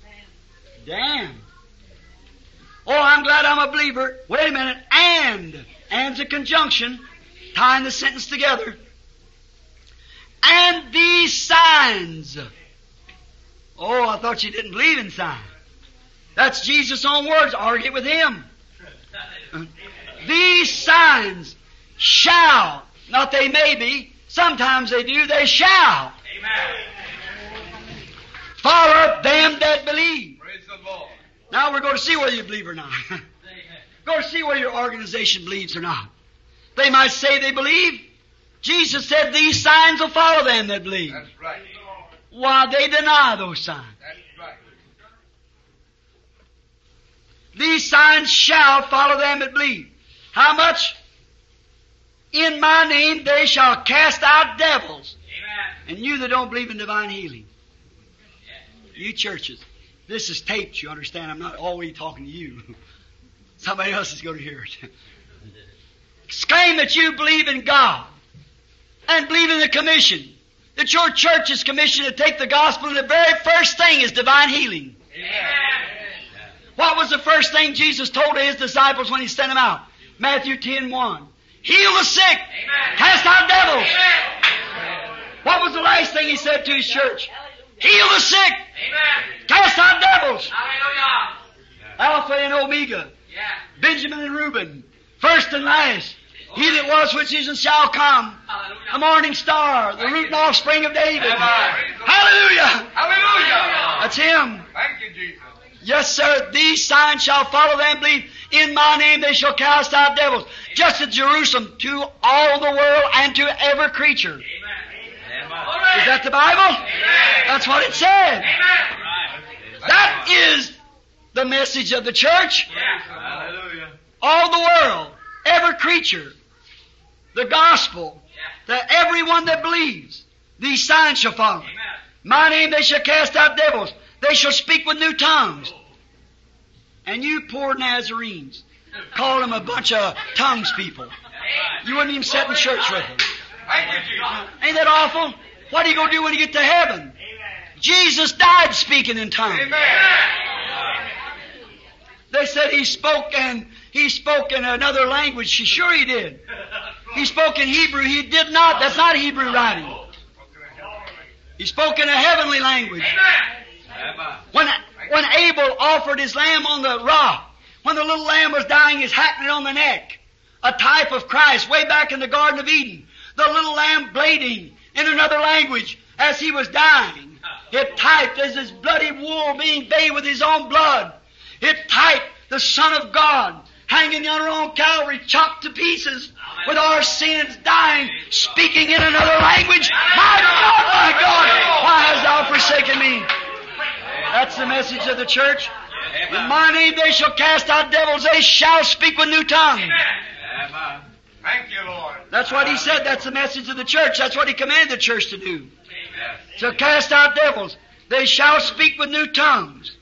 damned. Oh, I'm glad I'm a believer. Wait a minute. And Adds a conjunction, tying the sentence together. And these signs. Oh, I thought you didn't believe in signs. That's Jesus' own words. Argue with him. These signs shall, not they may be, sometimes they do, they shall. Follow them that believe. Praise the Lord. Now we're going to see whether you believe or not. Go to see whether your organization believes or not. They might say they believe. Jesus said these signs will follow them that believe. That's right. While they deny those signs. That's right. These signs shall follow them that believe. How much? In my name they shall cast out devils. Amen. And you that don't believe in divine healing. You churches. This is taped, you understand. I'm not always talking to you. Somebody else is going to hear it. Claim that you believe in God and believe in the commission. That your church is commissioned to take the gospel, and the very first thing is divine healing. Amen. What was the first thing Jesus told to his disciples when he sent them out? Matthew 10:1. Heal the sick. Amen. Cast out devils. Amen. What was the last thing he said to his church? Heal the sick. Amen. Cast out devils. Hallelujah. Alpha and Omega. Yeah. Benjamin and Reuben. First and last. He that was, which is, and shall come. Hallelujah. The morning star. The root and offspring of David. Amen. Hallelujah. Hallelujah. That's him. Thank you, Jesus. Yes, sir. These signs shall follow them. Believe in my name they shall cast out devils. Just as Jerusalem to all the world and to every creature. Amen. Is that the Bible? Amen. That's what it said. Amen. That is the message of the church. Yeah. Hallelujah. All the world, every creature, the gospel, that everyone that believes, these signs shall follow. Amen. My name they shall cast out devils. They shall speak with new tongues. And you poor Nazarenes, call them a bunch of tongues people. You wouldn't even sit in church with them. Thank you, Jesus. Ain't that awful? What are you going to do when you get to heaven? Jesus died speaking in tongues. Amen. They said he spoke in another language. Sure he did. He spoke in Hebrew. He did not. That's not Hebrew writing. He spoke in a heavenly language. Amen. When Abel offered his lamb on the rock, when the little lamb was dying, he's hacking it on the neck. A type of Christ way back in the Garden of Eden. The little lamb bleating in another language as he was dying. It typed as his bloody wool being bathed with his own blood. It typed the Son of God hanging yonder on Calvary, chopped to pieces with our sins, dying, speaking in another language. My God, why hast thou forsaken me? That's the message of the church. In my name they shall cast out devils. They shall speak with new tongues. Amen. Thank you, Lord. That's what he said. That's the message of the church. That's what he commanded the church to do. Yes. So cast out devils. They shall speak with new tongues.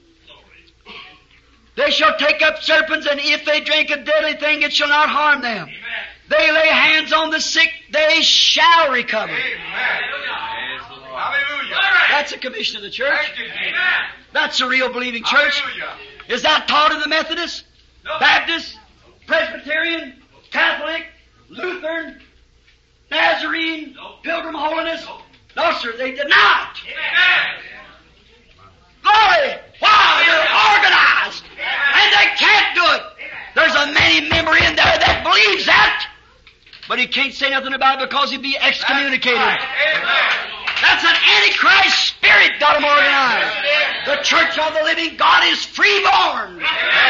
They shall take up serpents, and if they drink a deadly thing, it shall not harm them. They lay hands on the sick, they shall recover. Hallelujah. That's a commission of the church. Thank you, Jesus. That's a real believing church. Hallelujah. Is that taught in the Methodist, No. Baptist, Presbyterian, Catholic, Lutheran, Nazarene, Pilgrim Holiness? No, sir, they did not. Amen. Glory! Why? They're organized. And they can't do it. There's a many member in there that believes that. But he can't say nothing about it because he'd be excommunicated. That's an Antichrist spirit got them organized. The church of the living God is freeborn.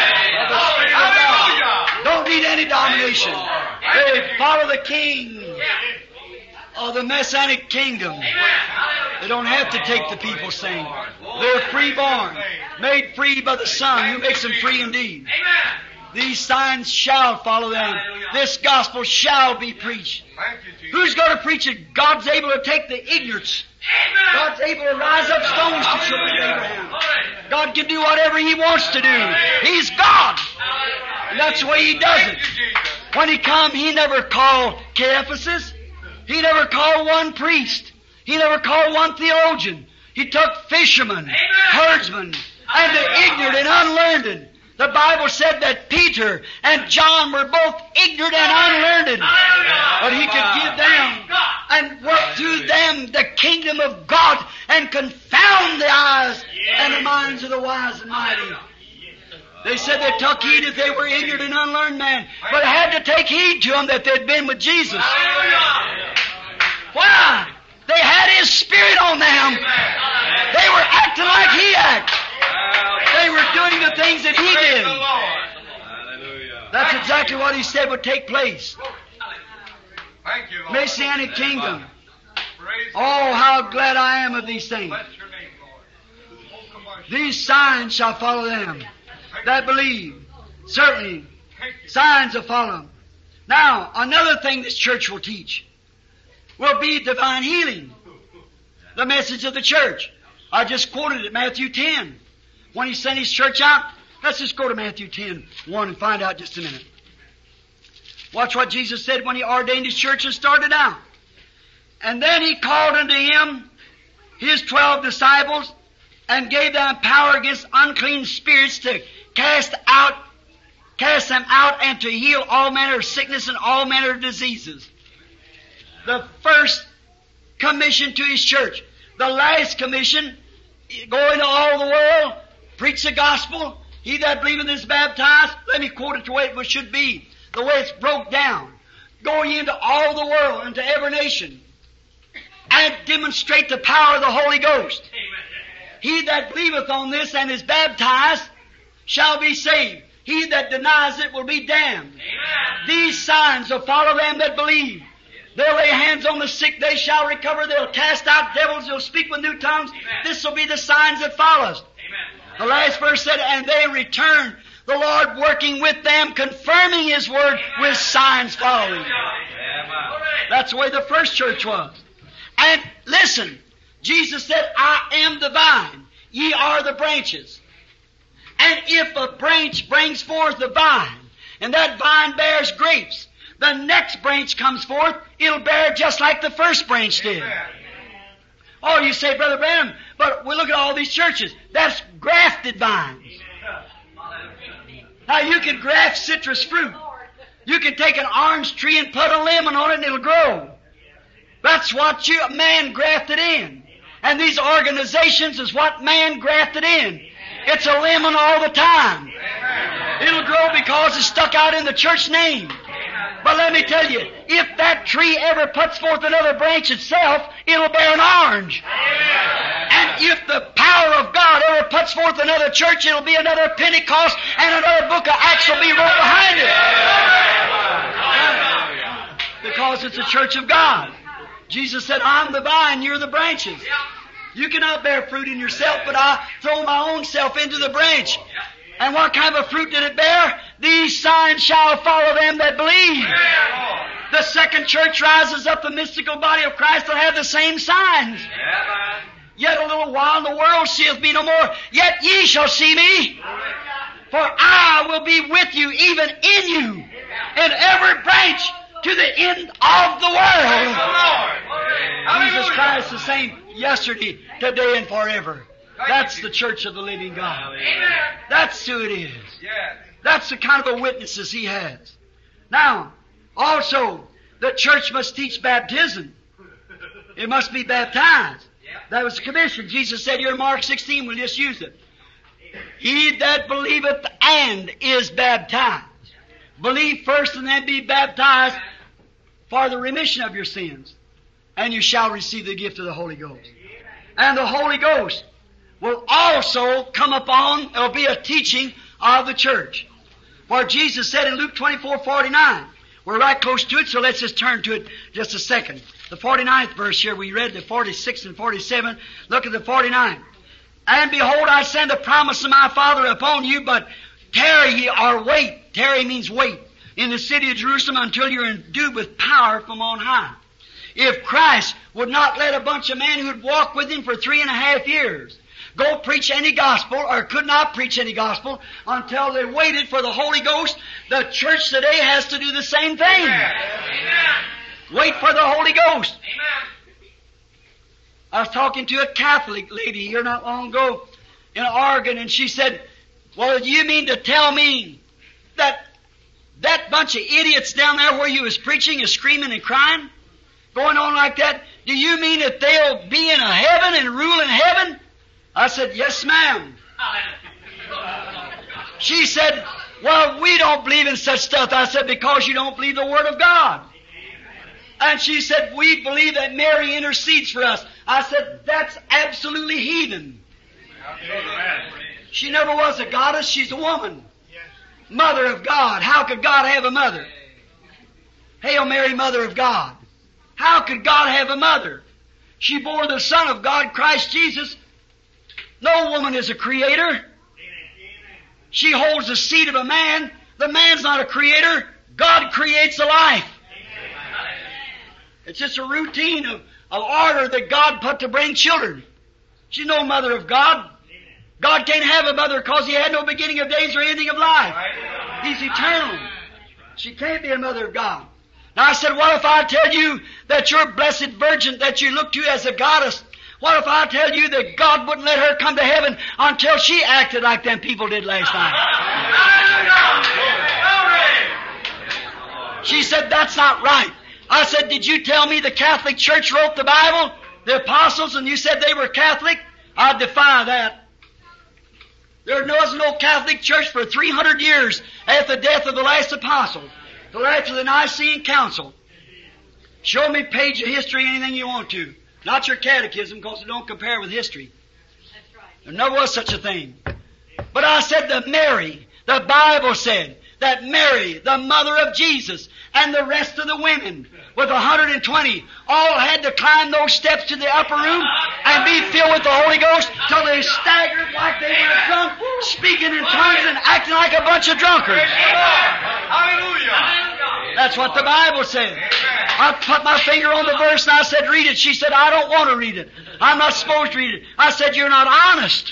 Don't need any domination. They follow the king of the Messianic kingdom. They don't have to take the people's thing. They're freeborn, made free by the Son, who makes them free indeed. These signs shall follow them. This gospel shall be preached. Who's going to preach it? God's able to take the ignorance. God's able to rise up stones to children of Abraham. God can do whatever He wants to do. He's God. And that's the way He does it. When He come, He never called Caiaphas. He never called one priest. He never called one theologian. He took fishermen, herdsmen, and the ignorant and unlearned. The Bible said that Peter and John were both ignorant and unlearned, but He could give them and work through them the kingdom of God and confound the eyes and the minds of the wise and mighty. They said they took heed if they were ignorant and unlearned men, but had to take heed to them that they'd been with Jesus. Why? They had His Spirit on them. They were acting like He acted. They were doing the things that He did. That's exactly what He said would take place. Thank you, Lord. Messianic kingdom. Praise Oh, how glad I am of these things. Bless your name, Lord. These signs shall follow them that believe. Certainly, signs will follow them. Now, another thing this church will teach will be divine healing. The message of the church. I just quoted it, Matthew 10. When He sent His church out, let's just go to Matthew 10:1 and find out just a minute. Watch what Jesus said when He ordained His church and started out. And then He called unto Him His 12 disciples and gave them power against unclean spirits to cast them out and to heal all manner of sickness and all manner of diseases. The first commission to His church. The last commission, go into all the world, preach the gospel. He that believeth is baptized. Let me quote it the way it should be, the way it's broke down. Go ye into all the world, into every nation, and demonstrate the power of the Holy Ghost. He that believeth on this and is baptized shall be saved. He that denies it will be damned. These signs will follow them that believe. They'll lay hands on the sick, they shall recover. They'll cast out devils, they'll speak with new tongues. This will be the signs that follow us. The last verse said, and they returned, the Lord working with them, confirming His word with signs following. That's the way the first church was. And listen, Jesus said, I am the vine, ye are the branches. And if a branch brings forth the vine, and that vine bears grapes, the next branch comes forth, it'll bear just like the first branch did. Oh, you say, Brother Branham, but we look at all these churches. That's grafted vines. Now you can graft citrus fruit. You can take an orange tree and put a lemon on it and it'll grow. That's what man grafted in. And these organizations is what man grafted in. It's a lemon all the time. It'll grow because it's stuck out in the church name. But let me tell you, if that tree ever puts forth another branch itself, it'll bear an orange. And if the power of God ever puts forth another church, it'll be another Pentecost, and another book of Acts will be wrote behind it. Because it's a church of God. Jesus said, I'm the vine, you're the branches. You cannot bear fruit in yourself, but I throw my own self into the branch. And what kind of fruit did it bear? These signs shall follow them that believe. The second church rises up, the mystical body of Christ will have the same signs. Yet a little while, and the world seeth me no more. Yet ye shall see me. For I will be with you, even in you, in every branch, to the end of the world. Jesus Christ the same yesterday, today, and forever. That's the church of the living God. That's who it is. That's the kind of a witnesses He has. Now, also, the church must teach baptism. It must be baptized. That was the commission. Jesus said here in Mark 16, we'll just use it. He that believeth and is baptized. Believe first and then be baptized for the remission of your sins. And you shall receive the gift of the Holy Ghost. And the Holy Ghost will also come upon, it will be a teaching of the church. For Jesus said in Luke 24:49, we're right close to it, so let's just turn to it just a second. The 49th verse here, we read the 46 and 47. Look at the 49. And behold, I send the promise of my Father upon you, but tarry ye or wait. Tarry means wait. In the city of Jerusalem until you're endued with power from on high. If Christ would not let a bunch of men who'd walked with Him for 3.5 years go preach any gospel, or could not preach any gospel, until they waited for the Holy Ghost, the church today has to do the same thing. Amen. Wait for the Holy Ghost. Amen. I was talking to a Catholic lady here not long ago in Oregon, and she said, Well, you mean to tell me that that bunch of idiots down there where you was preaching is screaming and crying? Going on like that? Do you mean that they'll be in a heaven and rule in heaven? I said, yes, ma'am. She said, well, we don't believe in such stuff. I said, because you don't believe the Word of God. And she said, we believe that Mary intercedes for us. I said, that's absolutely heathen. She never was a goddess. She's a woman. Mother of God. How could God have a mother? Hail Mary, Mother of God. How could God have a mother? She bore the Son of God, Christ Jesus. No woman is a creator. She holds the seed of a man. The man's not a creator. God creates the life. It's just a routine of order that God put to bring children. She's no mother of God. God can't have a mother because He had no beginning of days or anything of life. He's eternal. She can't be a mother of God. Now I said, what if I tell you that your blessed virgin that you look to as a goddess, what if I tell you that God wouldn't let her come to heaven until she acted like them people did last night? She said, that's not right. I said, did you tell me the Catholic Church wrote the Bible, the apostles, and you said they were Catholic? I defy that. There was no Catholic Church for 300 years after the death of the last apostle, till after the Nicene Council. Show me a page of history, anything you want to. Not your catechism, because it don't compare with history. There never was such a thing. But I said that Mary, the Bible said that Mary, the mother of Jesus, and the rest of the women, with 120, all had to climb those steps to the upper room and be filled with the Holy Ghost till they staggered like they were drunk, speaking in tongues and acting like a bunch of drunkards. Hallelujah. That's what the Bible said. I put my finger on the verse and I said, read it. She said, I don't want to read it. I'm not supposed to read it. I said, you're not honest.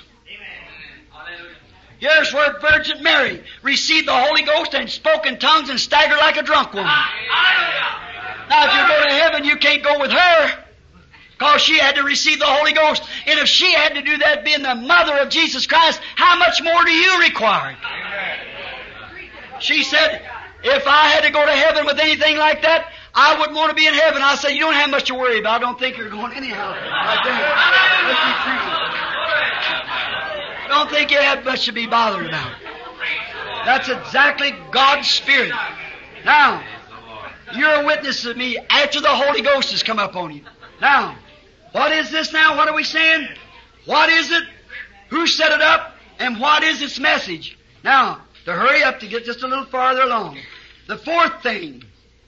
Here's where Virgin Mary received the Holy Ghost and spoke in tongues and staggered like a drunk woman. Now, if you go to heaven, you can't go with her, because she had to receive the Holy Ghost. And if she had to do that, being the mother of Jesus Christ, how much more do you require? She said, if I had to go to heaven with anything like that, I wouldn't want to be in heaven. I said, you don't have much to worry about. I don't think you're going anyhow. Right there. Let's be free. Don't think you have much to be bothered about. That's exactly God's Spirit. Now, you're a witness to me after the Holy Ghost has come up on you. Now, what is this now? What are we saying? What is it? Who set it up? And what is its message? Now, to hurry up to get just a little farther along. The fourth thing.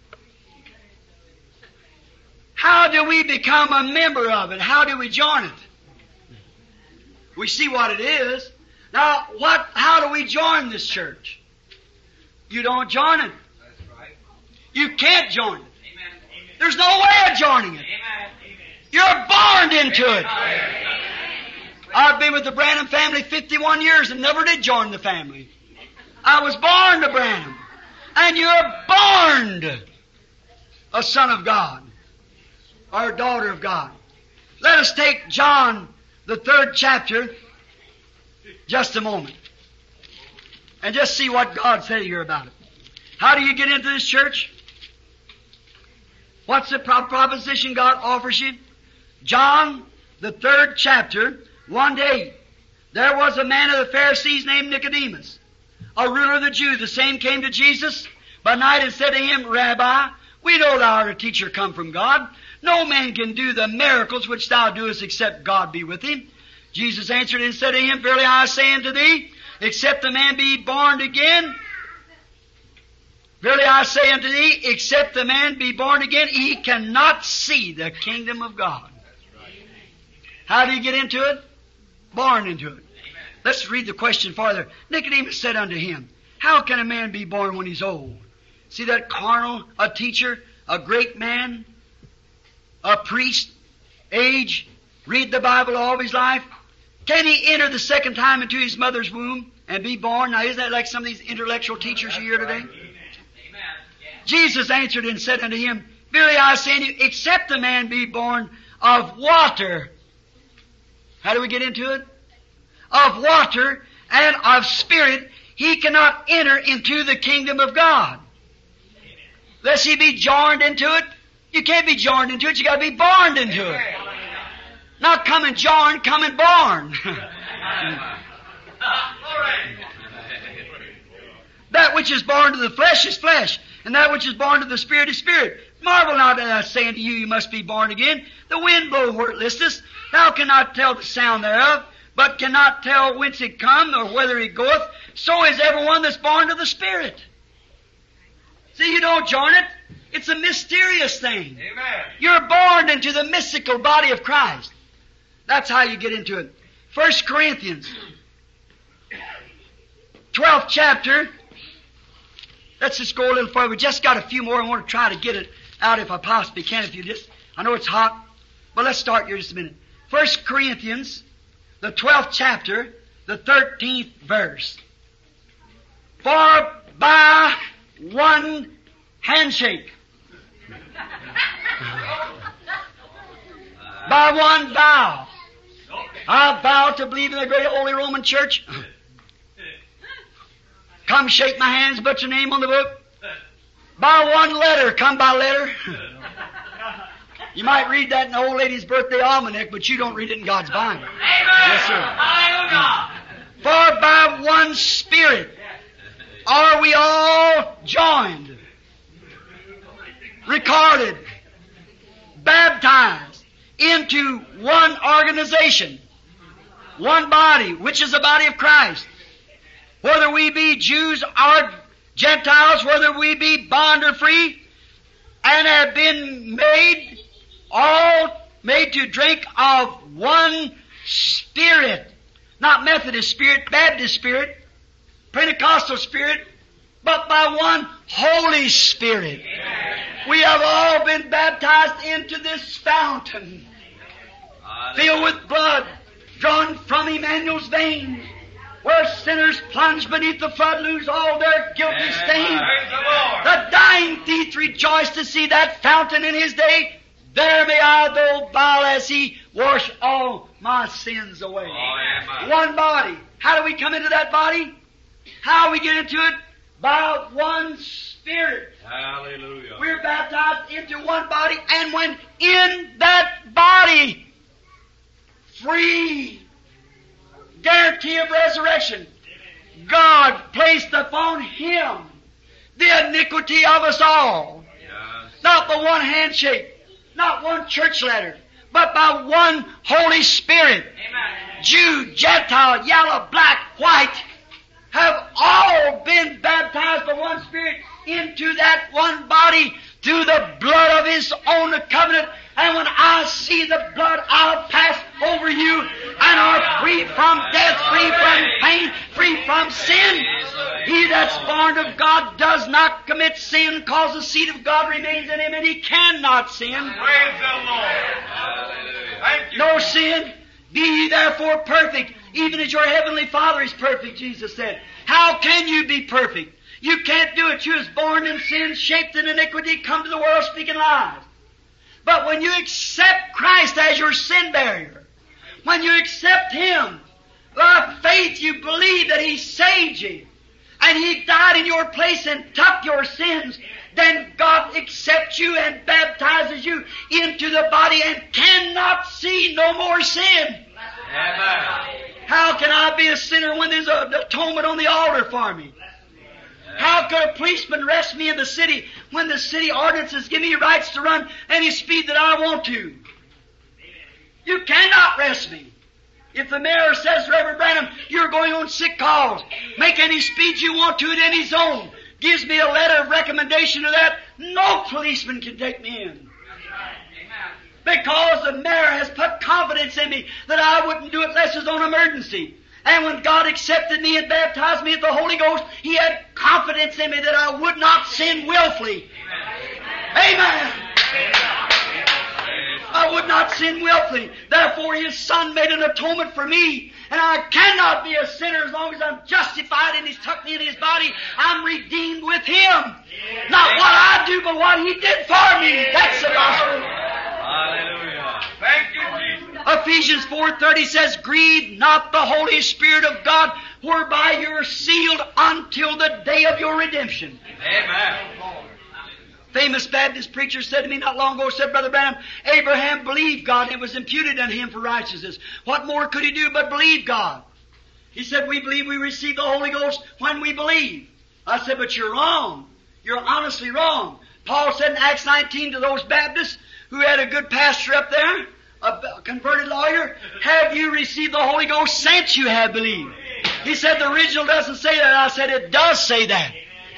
How do we become a member of it? How do we join it? We see what it is. Now, how do we join this church? You don't join it. You can't join it. There's no way of joining it. You're born into it. I've been with the Branham family 51 years and never did join the family. I was born to Branham. And you're born a son of God or a daughter of God. Let us take John, the 3rd chapter, just a moment, and just see what God said here about it. How do you get into this church? What's the proposition God offers you? John, the 3rd chapter, 1-8. There was a man of the Pharisees named Nicodemus, a ruler of the Jews. The same came to Jesus by night and said to him, Rabbi, we know thou art a teacher come from God. No man can do the miracles which thou doest except God be with him. Jesus answered and said to him, Verily I say unto thee, except a man be born again, verily I say unto thee, except the man be born again, he cannot see the kingdom of God. How do you get into it? Born into it. Let's read the question farther. Nicodemus said unto him, how can a man be born when he's old? See that carnal, a teacher, a great man, a priest, age, read the Bible all of his life. Can he enter the second time into his mother's womb and be born? Now, isn't that like some of these intellectual teachers you hear today? Jesus answered and said unto him, Verily I say unto you, except a man be born of water. How do we get into it? Of water and of spirit, he cannot enter into the kingdom of God. Lest he be joined into it. You can't be joined into it, you gotta be born into it. Not come and join, come and born. That which is born to the flesh is flesh, and that which is born to the spirit is spirit. Marvel not that I say unto you, you must be born again. The wind blow where it listeth. Thou cannot tell the sound thereof, but cannot tell whence it cometh or whither it goeth. So is everyone that's born of the Spirit. See, you don't join it. It's a mysterious thing. Amen. You're born into the mystical body of Christ. That's how you get into it. 1 Corinthians, 12th chapter. Let's just go a little further. We just got a few more. I want to try to get it out if I possibly can. If you just, I know it's hot, but let's start here just a minute. 1 Corinthians, the 12th chapter, the 13th verse. For by one handshake, by one vow, I vow to believe in the great Holy Roman Church. Come shake my hands, put your name on the book. By one letter, come by letter. You might read that in the old lady's birthday almanac, but you don't read it in God's Bible. Yes, sir. For by one Spirit are we all joined, recorded, baptized into one organization, one body, which is the body of Christ. Whether we be Jews or Gentiles, whether we be bond or free, and have been made, all made to drink of one Spirit. Not Methodist Spirit, Baptist Spirit, Pentecostal Spirit, but by one Holy Spirit. Amen. We have all been baptized into this fountain, filled with blood, drawn from Emmanuel's veins, where sinners plunge beneath the flood lose all their guilty stain. The dying thief rejoiced to see that fountain in his day. There may I, though vile as he, wash all my sins away. One body. How do we come into that body? How we get into it? By one Spirit. Hallelujah. We're baptized into one body, and when in that body, free guarantee of resurrection, God placed upon Him the iniquity of us all. Yes. Not by one handshake, not one church letter, but by one Holy Spirit. Amen. Jew, Gentile, yellow, black, white, have all been baptized by one Spirit into that one body through the blood of His own covenant. And when I see the blood, I'll pass over you and are free from death, free from pain, free from sin. He that's born of God does not commit sin, cause the seed of God remains in him, and he cannot sin. Praise the Lord. Thank you. No sin. Be ye therefore perfect, even as your heavenly Father is perfect, Jesus said. How can you be perfect? You can't do it. You was born in sin, shaped in iniquity, come to the world speaking lies. But when you accept Christ as your sin barrier, when you accept Him, by faith you believe that He saved you, and He died in your place and took your sins, then God accepts you and baptizes you into the body and cannot see no more sin. Amen. How can I be a sinner when there's an atonement on the altar for me? How could a policeman arrest me in the city when the city ordinances give me rights to run any speed that I want to? You cannot arrest me. If the mayor says, Reverend Branham, you're going on sick calls, make any speed you want to at any zone, gives me a letter of recommendation to that, no policeman can take me in. Because the mayor has put confidence in me that I wouldn't do it unless it was on emergency. And when God accepted me and baptized me with the Holy Ghost, He had confidence in me that I would not sin willfully. Amen. I would not sin willfully. Therefore His Son made an atonement for me. And I cannot be a sinner as long as I'm justified and He's tucked me in His body. I'm redeemed with Him. Not what I do, but what He did for me. That's the gospel. Hallelujah. Thank you, Jesus. Ephesians 4:30 says, grieve not the Holy Spirit of God, whereby you are sealed until the day of your redemption. Amen. Famous Baptist preacher said to me not long ago, said, Brother Branham, Abraham believed God and it was imputed unto him for righteousness. What more could he do but believe God? He said, we believe we receive the Holy Ghost when we believe. I said, but you're wrong. You're honestly wrong. Paul said in Acts 19 to those Baptists who had a good pastor up there, a converted lawyer, have you received the Holy Ghost since you have believed? He said the original doesn't say that. I said it does say that.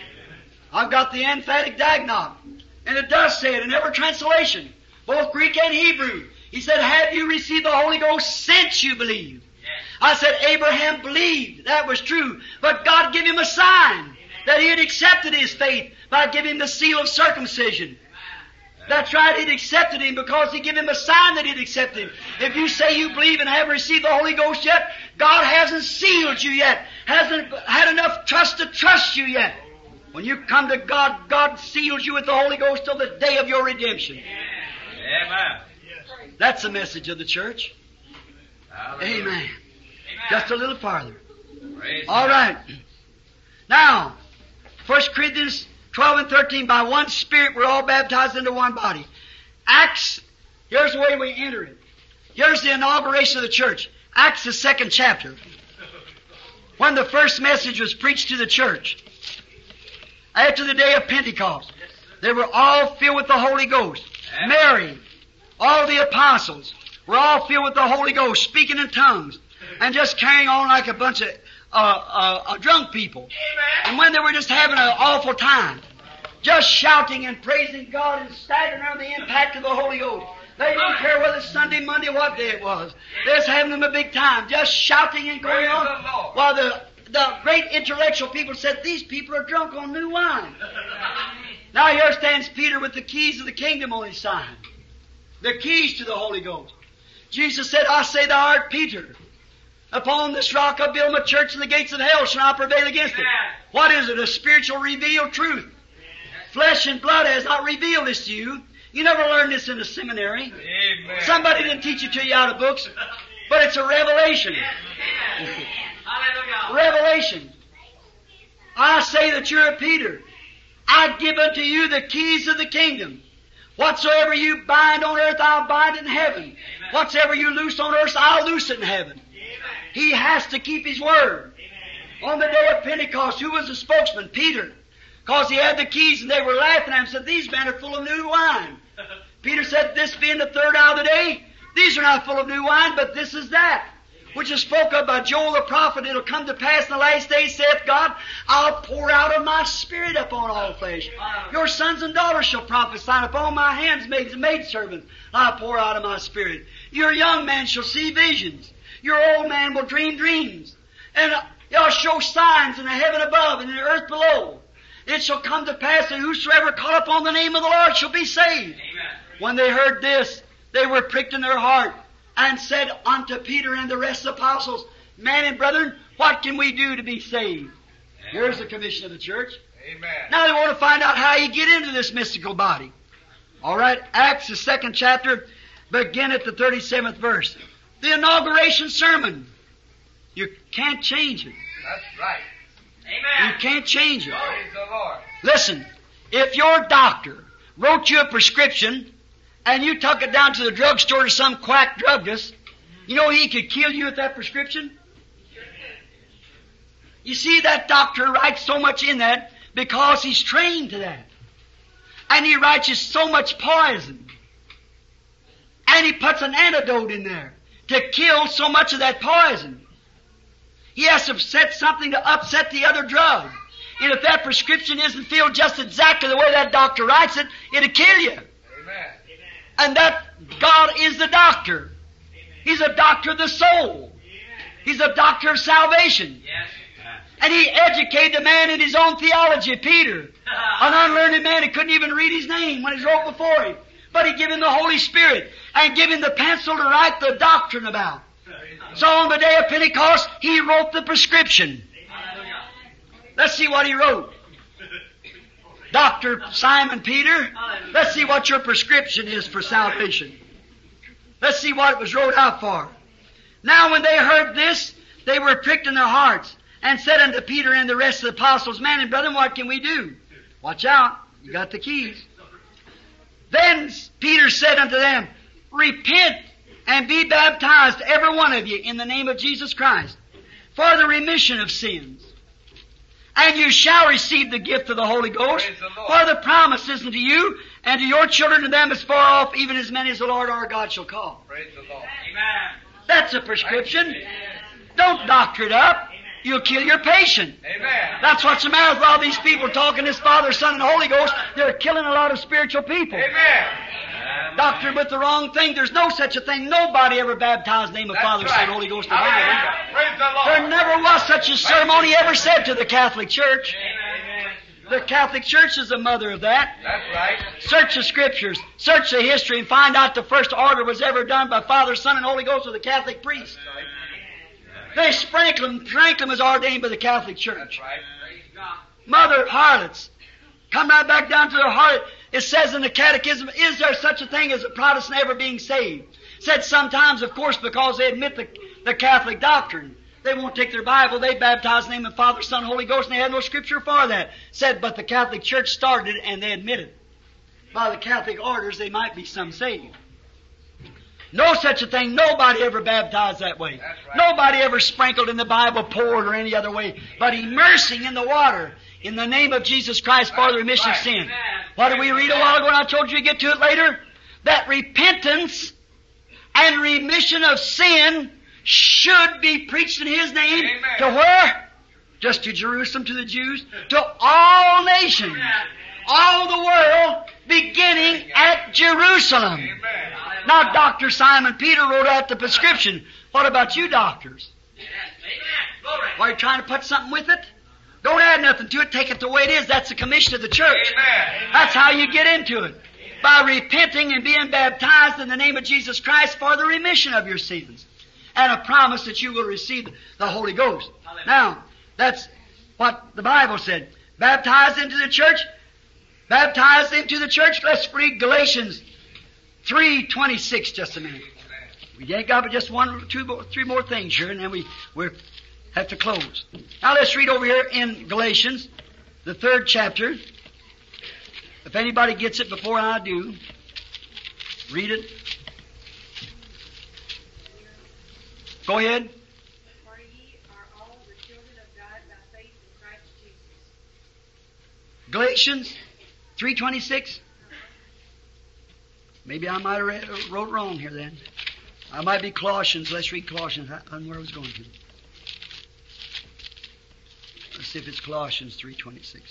I've got the emphatic diagnose, and it does say it in every translation, both Greek and Hebrew. He said, have you received the Holy Ghost since you believed? I said, Abraham believed. That was true. But God gave him a sign that he had accepted his faith by giving him the seal of circumcision. That's right, he'd accepted him because he gave him a sign that he'd accepted him. If you say you believe and haven't received the Holy Ghost yet, God hasn't sealed you yet, hasn't had enough trust to trust you yet. When you come to God, God seals you with the Holy Ghost till the day of your redemption. Amen. That's the message of the church. Hallelujah. Amen. Just a little farther. Praise All God. right. Now, 1 Corinthians 12 and 13, by one Spirit we're all baptized into one body. Acts, here's the way we enter it. Here's the inauguration of the church. Acts, the 2nd chapter. When the first message was preached to the church, after the day of Pentecost, they were all filled with the Holy Ghost. Mary, all the apostles, were all filled with the Holy Ghost, speaking in tongues, and just carrying on like a bunch of drunk people. And when they were just having an awful time, just shouting and praising God and staggering under the impact of the Holy Ghost. They didn't care whether it's Sunday, Monday, what day it was. They was having them a big time, just shouting and going on, while the great intellectual people said, these people are drunk on new wine. Now here stands Peter with the keys of the kingdom on his side. The keys to the Holy Ghost. Jesus said, I say thou art Peter. Upon this rock I'll build my church, and the gates of hell shall not prevail against it. What is it? A spiritual revealed truth. Flesh and blood has not revealed this to you. You never learned this in a seminary. Amen. Somebody didn't teach it to you out of books. But it's a revelation. Revelation. I say that you're a Peter. I give unto you the keys of the kingdom. Whatsoever you bind on earth, I'll bind in heaven. Whatsoever you loose on earth, I'll loose it in heaven. He has to keep his word. On the day of Pentecost, who was the spokesman? Peter. Because he had the keys and they were laughing at him and said, these men are full of new wine. Peter said, this being the 3rd hour of the day, these are not full of new wine, but this is that, which is spoke of by Joel the prophet. It'll come to pass in the last days, saith God, I'll pour out of my Spirit upon all flesh. Your sons and daughters shall prophesy, upon my handmaids and maidservants I'll pour out of my Spirit. Your young man shall see visions. Your old man will dream dreams. And I'll show signs in the heaven above and in the earth below. It shall come to pass that whosoever call upon the name of the Lord shall be saved. Amen. When they heard this, they were pricked in their heart, and said unto Peter and the rest of the apostles, men and brethren, what can we do to be saved? Amen. Here's the commission of the church. Amen. Now they want to find out how you get into this mystical body. All right, Acts, the 2nd chapter, begin at the 37th verse. The inauguration sermon. You can't change it. That's right. Amen. You can't change it. Praise the Lord. Listen, if your doctor wrote you a prescription and you took it down to the drugstore to some quack druggist, you know he could kill you with that prescription? You see, that doctor writes so much in that because he's trained to that. And he writes you so much poison. And he puts an antidote in there to kill so much of that poison. He has to set something to upset the other drug. And if that prescription isn't filled just exactly the way that doctor writes it, it'll kill you. Amen. And that God is the doctor. He's a doctor of the soul. He's a doctor of salvation. Yes. And he educated the man in his own theology, Peter. An unlearned man who couldn't even read his name when he wrote before him. But he gave him the Holy Spirit and gave him the pencil to write the doctrine about. So on the day of Pentecost, he wrote the prescription. Let's see what he wrote. Dr. Simon Peter, let's see what your prescription is for salvation. Let's see what it was wrote out for. Now when they heard this, they were pricked in their hearts, and said unto Peter and the rest of the apostles, Men and brethren, what can we do? Watch out, you got the keys. Then Peter said unto them, Repent and be baptized, every one of you, in the name of Jesus Christ, for the remission of sins. And you shall receive the gift of the Holy Ghost, for the promise is unto you, and to your children and them as far off, even as many as the Lord our God shall call. Praise the Lord. Amen. That's a prescription. Don't doctor it up. You'll kill your patient. Amen. That's what's the matter with all these people talking this Father, Son, and Holy Ghost. They're killing a lot of spiritual people. Amen. Doctored with the wrong thing. There's no such a thing. Nobody ever baptized in the name of That's Father, right. Son, Holy Ghost, in the Bible. Hallelujah. Praise the Lord. There never was such a ceremony ever said to the Catholic Church. Amen. The Catholic Church is the mother of that. That's right. Search the Scriptures, search the history, and find out the first order was ever done by Father, Son, and Holy Ghost with the Catholic priest. They Franklin was ordained by the Catholic Church. Right. Praise God. Mother harlots. Come right back down to their harlot. It says in the Catechism, is there such a thing as a Protestant ever being saved? Said sometimes, of course, because they admit the Catholic doctrine. They won't take their Bible. They baptize in the name of Father, Son, Holy Ghost, and they have no Scripture for that. Said, but the Catholic Church started it, and they admit it. By the Catholic orders, they might be some saved. No such a thing. Nobody ever baptized that way. That's right. Nobody ever sprinkled in the Bible, poured, or any other way. But immersing in the water in the name of Jesus Christ for the remission of Right. sin. Amen. What did we read a while ago, and I told you to get to it later? That repentance and remission of sin should be preached in His name. Amen. To where? Just to Jerusalem, to the Jews, to all nations, all the world, beginning at Jerusalem. Amen. Now, Dr. Simon Peter wrote out the prescription. What about you doctors? Why are you trying to put something with it? Don't add nothing to it. Take it the way it is. That's the commission of the church. Amen. That's how you get into it. By repenting and being baptized in the name of Jesus Christ for the remission of your sins. And a promise that you will receive the Holy Ghost. Now, that's what the Bible said. Baptized into the church. Baptized into the church. Let's read Galatians 3:26 just a minute. We ain't got but just three more things here, and then we have to close. Now let's read over here in Galatians, the 3rd chapter. If anybody gets it before I do, read it. Go ahead. For ye are all the children of God by faith in Christ Jesus. Galatians 3:26. Maybe I might have wrote wrong here then. I might be Colossians. Let's read Colossians. I don't know where I was going to. Let's see if it's Colossians 3:26.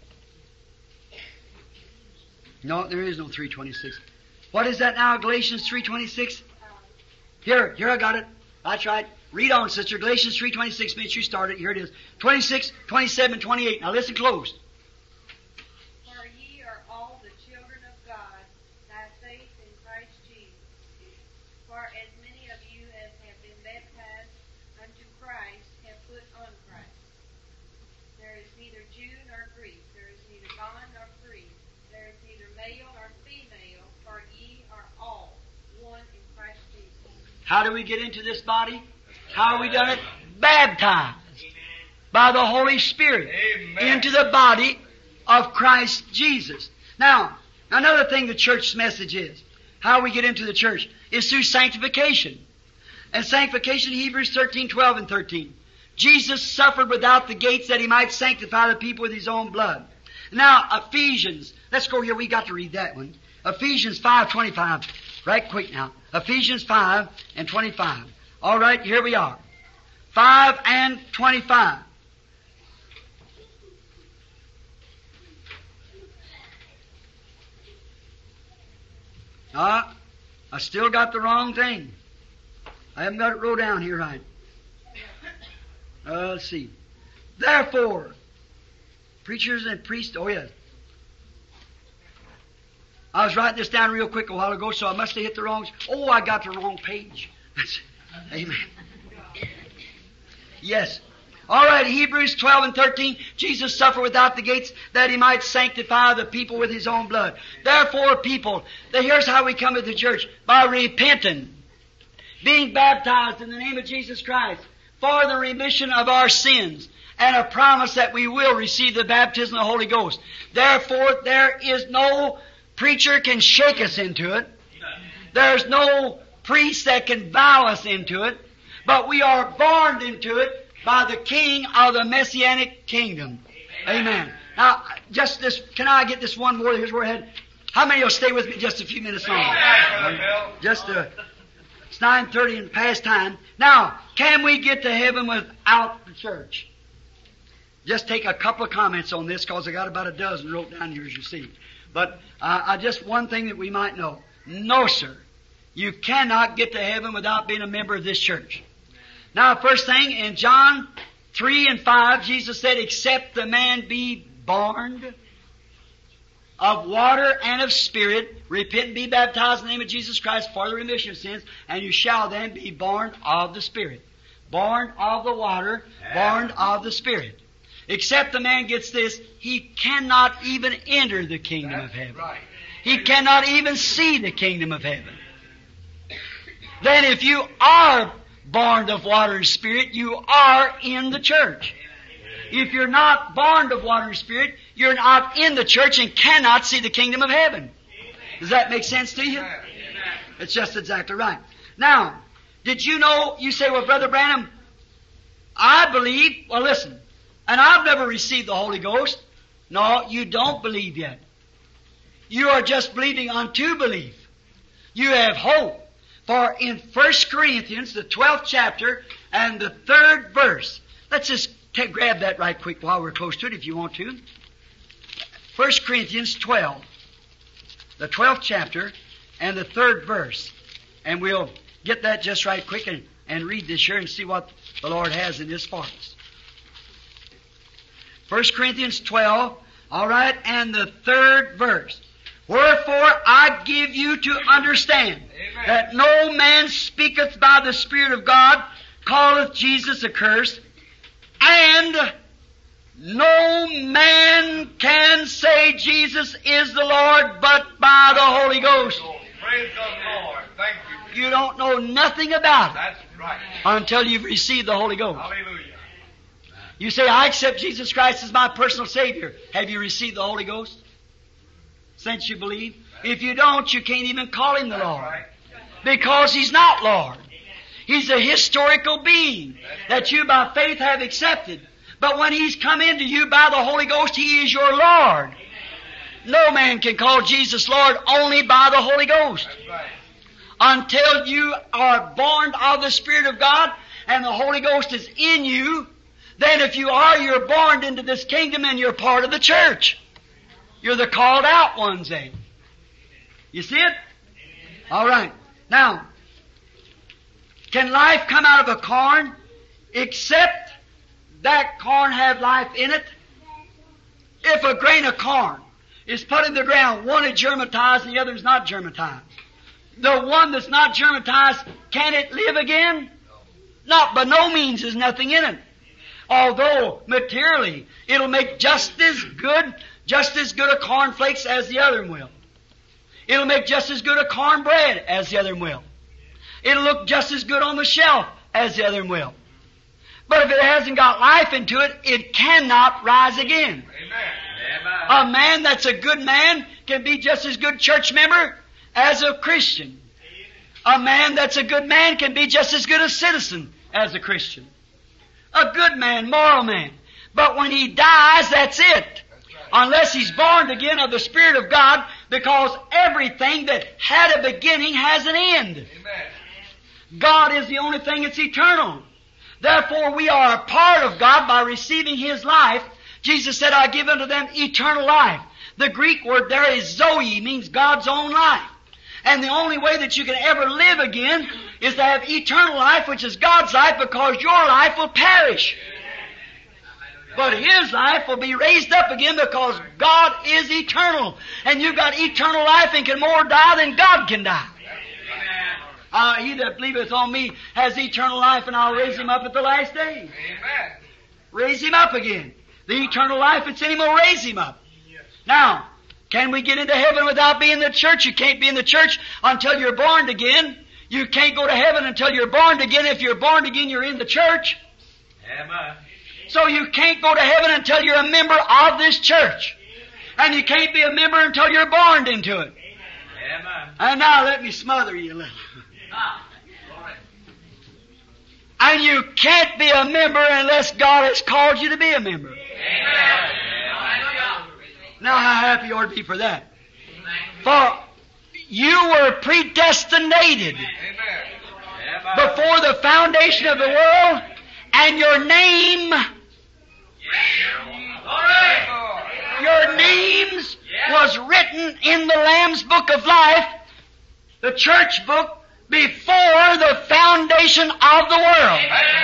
No, there is no 3:26. What is that now, Galatians 3:26? Here I got it. That's right. Read on, sister. Galatians 3:26 minutes you started. Here it is. 26, 27, 28. Now listen close. For ye are all the children of God by faith in Christ Jesus. For as many of you as have been baptized unto Christ have put on Christ. There is neither Jew nor Greek, there is neither bond nor free, there is neither male nor female, for ye are all one in Christ Jesus. How do we get into this body? How have we done it? Baptized by the Holy Spirit Amen. into the body of Christ Jesus. Now, another thing the church's message is, how we get into the church, is through sanctification. And sanctification, Hebrews 13:12 and 13. Jesus suffered without the gates that He might sanctify the people with His own blood. Now, Ephesians, let's go here, we got to read that one. Ephesians 5:25. Right quick now. Ephesians 5 and 25. All right, here we are. 5 and 25. I still got the wrong thing. I haven't got it wrote down here right. Let's see. Therefore, preachers and priests, oh yes. I was writing this down real quick a while ago, so I must have hit the wrong. Oh, I got the wrong page. Amen. Yes. All right, Hebrews 12 and 13, Jesus suffered without the gates that He might sanctify the people with His own blood. Therefore, people, here's how we come to the church. By repenting, being baptized in the name of Jesus Christ for the remission of our sins, and a promise that we will receive the baptism of the Holy Ghost. Therefore, there is no preacher can shake us into it. There's no priest that can vow us into it. But we are born into it by the King of the Messianic kingdom. Amen. Now, just this, can I get this one more? Here's where we're headed. How many will stay with me just a few minutes longer? Just it's 9:30 and past time. Now, can we get to heaven without the church? Just take a couple of comments on this, because I got about a dozen wrote down here, as you see. But just one thing that we might know. No, sir. You cannot get to heaven without being a member of this church. Now, first thing, in John 3 and 5, Jesus said, except the man be born of water and of Spirit, repent and be baptized in the name of Jesus Christ for the remission of sins, and you shall then be born of the Spirit. Born of the water, born of the Spirit. Except the man gets this, he cannot even enter the kingdom of heaven. He cannot even see the kingdom of heaven. Then if you are born of water and Spirit, you are in the church. If you're not born of water and Spirit, you're not in the church and cannot see the kingdom of heaven. Does that make sense to you? It's just exactly right. Now, did you know, you say, well, Brother Branham, I believe, well listen, and I've never received the Holy Ghost. No, you don't believe yet. You are just believing unto belief. You have hope. For in 1 Corinthians, the 12th chapter, and the 3rd verse, let's just grab that right quick while we're close to it if you want to. 1 Corinthians 12, the 12th chapter, and the 3rd verse. And we'll get that just right quick and read this here and see what the Lord has in this for us. 1 Corinthians 12, all right, and the 3rd verse. Wherefore I give you to understand that no man speaketh by the Spirit of God, calleth Jesus accursed, and no man can say Jesus is the Lord but by the Holy Ghost. Praise the Lord. Thank you. You don't know nothing about it That's right. until you've received the Holy Ghost. Hallelujah. You say, I accept Jesus Christ as my personal Savior. Have you received the Holy Ghost since you believe? If you don't, you can't even call Him the Lord. Because He's not Lord. He's a historical being that you by faith have accepted. But when He's come into you by the Holy Ghost, He is your Lord. No man can call Jesus Lord only by the Holy Ghost. Until you are born of the Spirit of God and the Holy Ghost is in you, then if you are, you're born into this kingdom and you're part of the church. You're the called out ones then. You see it? All right. Now, can life come out of a corn except that corn have life in it? If a grain of corn is put in the ground, one is germatized and the other is not germatized. The one that's not germatized, can it live again? Not, by no means is nothing in it. Although, materially, it'll make just as good a cornflakes as the other one will. It'll make just as good a cornbread as the other one will. It'll look just as good on the shelf as the other one will. But if it hasn't got life into it, it cannot rise again. Amen. A man that's a good man can be just as good church member as a Christian. A man that's a good man can be just as good a citizen as a Christian. A good man, moral man. But when he dies, that's it. Unless he's born again of the Spirit of God, because everything that had a beginning has an end. Amen. God is the only thing that's eternal. Therefore, we are a part of God by receiving His life. Jesus said, I give unto them eternal life. The Greek word there is Zoe, means God's own life. And the only way that you can ever live again is to have eternal life, which is God's life, because your life will perish. But His life will be raised up again because God is eternal. And you've got eternal life and can more die than God can die. He that believeth on me has eternal life, and I'll raise him up at the last day. Amen. raise him up again. The eternal life that's in him will raise him up. Now, can we get into heaven without being in the church? You can't be in the church until you're born again. You can't go to heaven until you're born again. If you're born again, you're in the church. Amen. So you can't go to heaven until you're a member of this church. And you can't be a member until you're born into it. Amen. And now let me smother you a little. And you can't be a member unless God has called you to be a member. Amen. Now how happy you ought to be for that. For you were predestinated before the foundation of the world, and your name, your names was written in the Lamb's Book of Life, the church book, before the foundation of the world.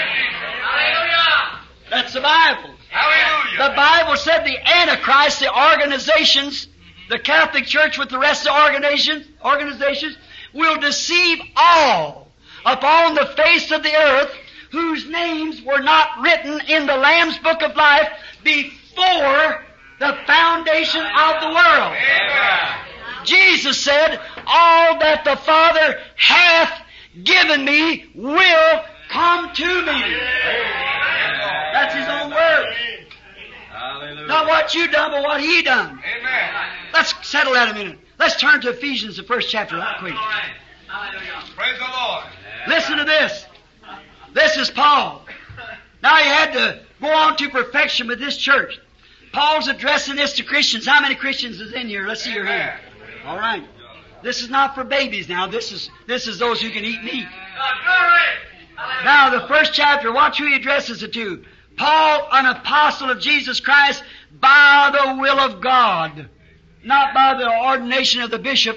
That's the Bible. The Bible said the Antichrist, the organizations, the Catholic Church with the rest of the organizations will deceive all upon the face of the earth whose names were not written in the Lamb's Book of Life before the foundation of the world. Jesus said, all that the Father hath given me will come to me. That's His own word. Hallelujah. Not what you done, but what He done. Amen. Let's settle that a minute. Let's turn to Ephesians, the first chapter, right quick. Praise the Lord. Listen to this. This is Paul. Now he had to go on to perfection with this church. Paul's addressing this to Christians. How many Christians is in here? Let's see your hand. All right. This is not for babies now. This is those who can eat meat. Now the first chapter, watch who he addresses it to. Paul, an apostle of Jesus Christ, by the will of God. Not by the ordination of the bishop.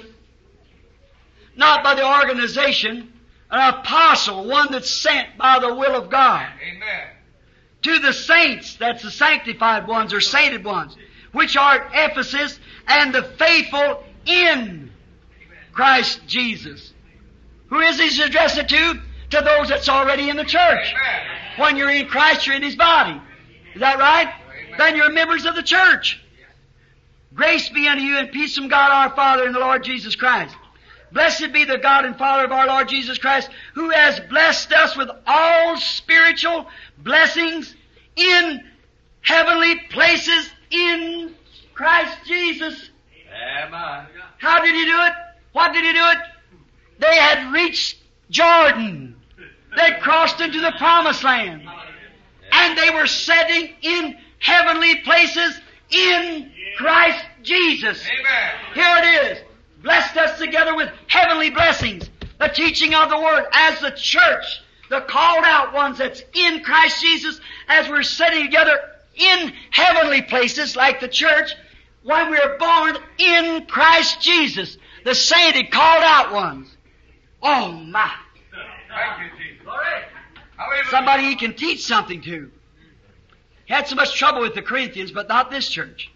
Not by the organization. An apostle, one that's sent by the will of God. Amen. To the saints, that's the sanctified ones or sainted ones, which are at Ephesus, and the faithful in Christ Jesus. Who is he addressed it to? To those that's already in the church. Amen. When you're in Christ, you're in His body. Is that right? Amen. Then you're members of the church. Grace be unto you and peace from God our Father and the Lord Jesus Christ. Blessed be the God and Father of our Lord Jesus Christ, who has blessed us with all spiritual blessings in heavenly places in Christ Jesus. Amen. How did He do it? What did He do it? They had reached Jordan. They crossed into the promised land. And they were sitting in heavenly places in Christ Jesus. Amen. Here it is. Blessed us together with heavenly blessings. The teaching of the Word as the church, the called out ones that's in Christ Jesus, as we're sitting together in heavenly places like the church, when we're born in Christ Jesus, the sainted called out ones. Oh my. Thank you, Jesus. Hallelujah. Somebody He can teach something to. He had so much trouble with the Corinthians, but not this church.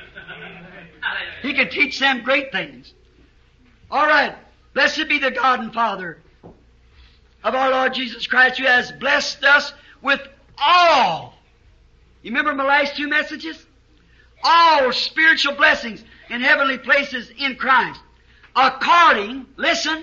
He can teach them great things. All right. Blessed be the God and Father of our Lord Jesus Christ, who has blessed us with all. You remember my last two messages? All spiritual blessings in heavenly places in Christ. According, listen,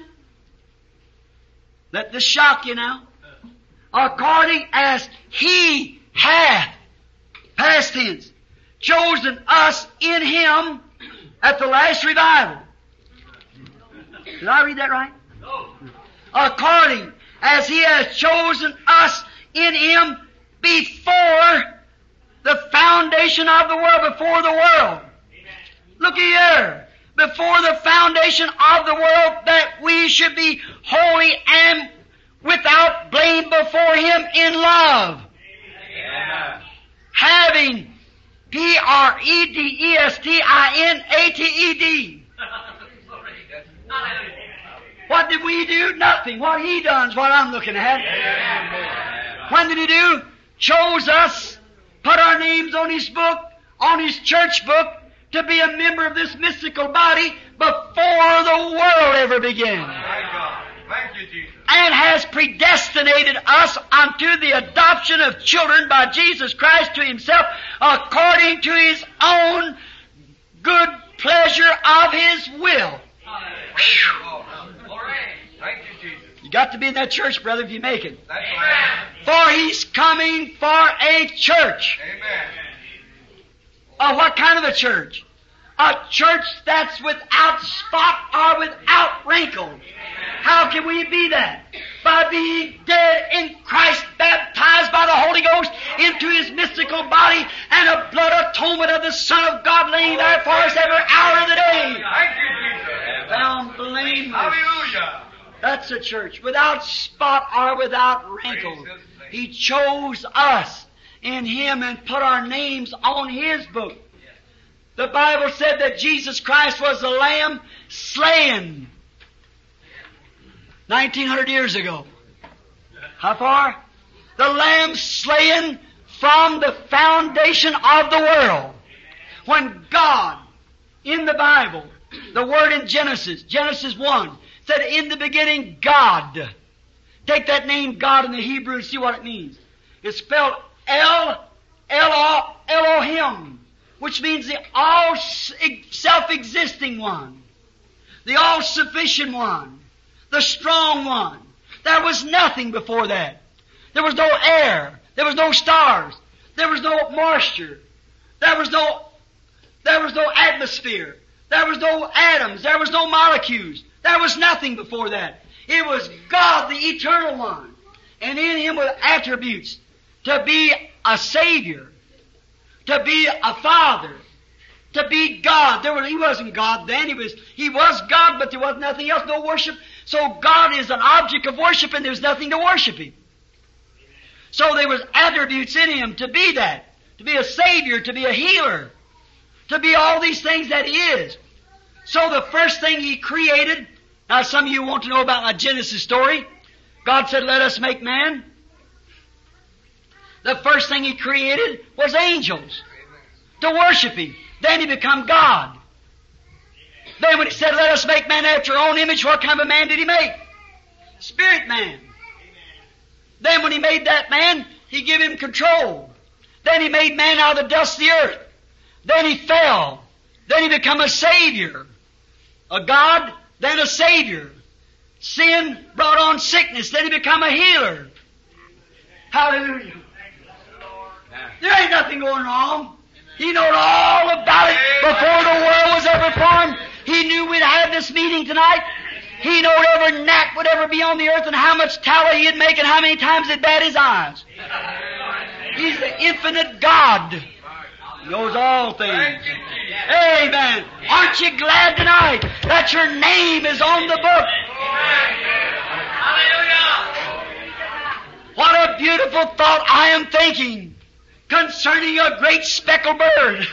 let this shock you now. According as He hath, past tense, chosen us in Him at the last revival. Did I read that right? No. According as He has chosen us in Him before the foundation of the world, before the world. Look here. Before the foundation of the world, that we should be holy and without blame before Him in love. Amen. Having Predestinated. What did we do? Nothing. What He done is what I'm looking at. When did He do? Chose us, put our names on His book, on His church book, to be a member of this mystical body before the world ever began. Thank you, Jesus. And has predestinated us unto the adoption of children by Jesus Christ to Himself, according to His own good pleasure of His will. Thank you, Jesus. You got to be in that church, brother, if you make it. That's right. For He's coming for a church. Amen. What kind of a church? A church that's without spot or without wrinkle. How can we be that? By being dead in Christ, baptized by the Holy Ghost into His mystical body, and a blood atonement of the Son of God laying there for us every hour of the day. Thank you, Jesus. Found blameless. Hallelujah. That's a church without spot or without wrinkle. He chose us in Him and put our names on His book. The Bible said that Jesus Christ was the Lamb slain 1900 years ago. How far? The Lamb slain from the foundation of the world. When God, in the Bible, the word in Genesis 1, said, in the beginning, God. Take that name God in the Hebrew and see what it means. It's spelled Elohim, which means the all self-existing one, the all-sufficient one, the strong one. There was nothing before that. There was no air. There was no stars. There was no moisture. There was no atmosphere. There was no atoms. There was no molecules. There was nothing before that. It was God, the eternal one. And in Him were attributes to be a Savior, to be a Father, to be God. He wasn't God then. He was God, but there was nothing else, no worship. So God is an object of worship, and there's nothing to worship Him. So there was attributes in Him to be that, to be a Savior, to be a healer, to be all these things that He is. So the first thing He created, now some of you want to know about my Genesis story. God said, let us make man. The first thing He created was angels to worship Him. Then He became God. Then when He said, let us make man after our own image, what kind of a man did He make? Spirit man. Then when He made that man, He gave him control. Then He made man out of the dust of the earth. Then he fell. Then he became a Savior. A God, then a Savior. Sin brought on sickness. Then He became a healer. Hallelujah. There ain't nothing going wrong. He knew all about it before the world was ever formed. He knew we'd have this meeting tonight. He knew every gnat would ever be on the earth and how much tallow He'd make and how many times it'd bat His eyes. He's the infinite God. He knows all things. Amen. Aren't you glad tonight that your name is on the book? What a beautiful thought I am thinking concerning a great speckled bird.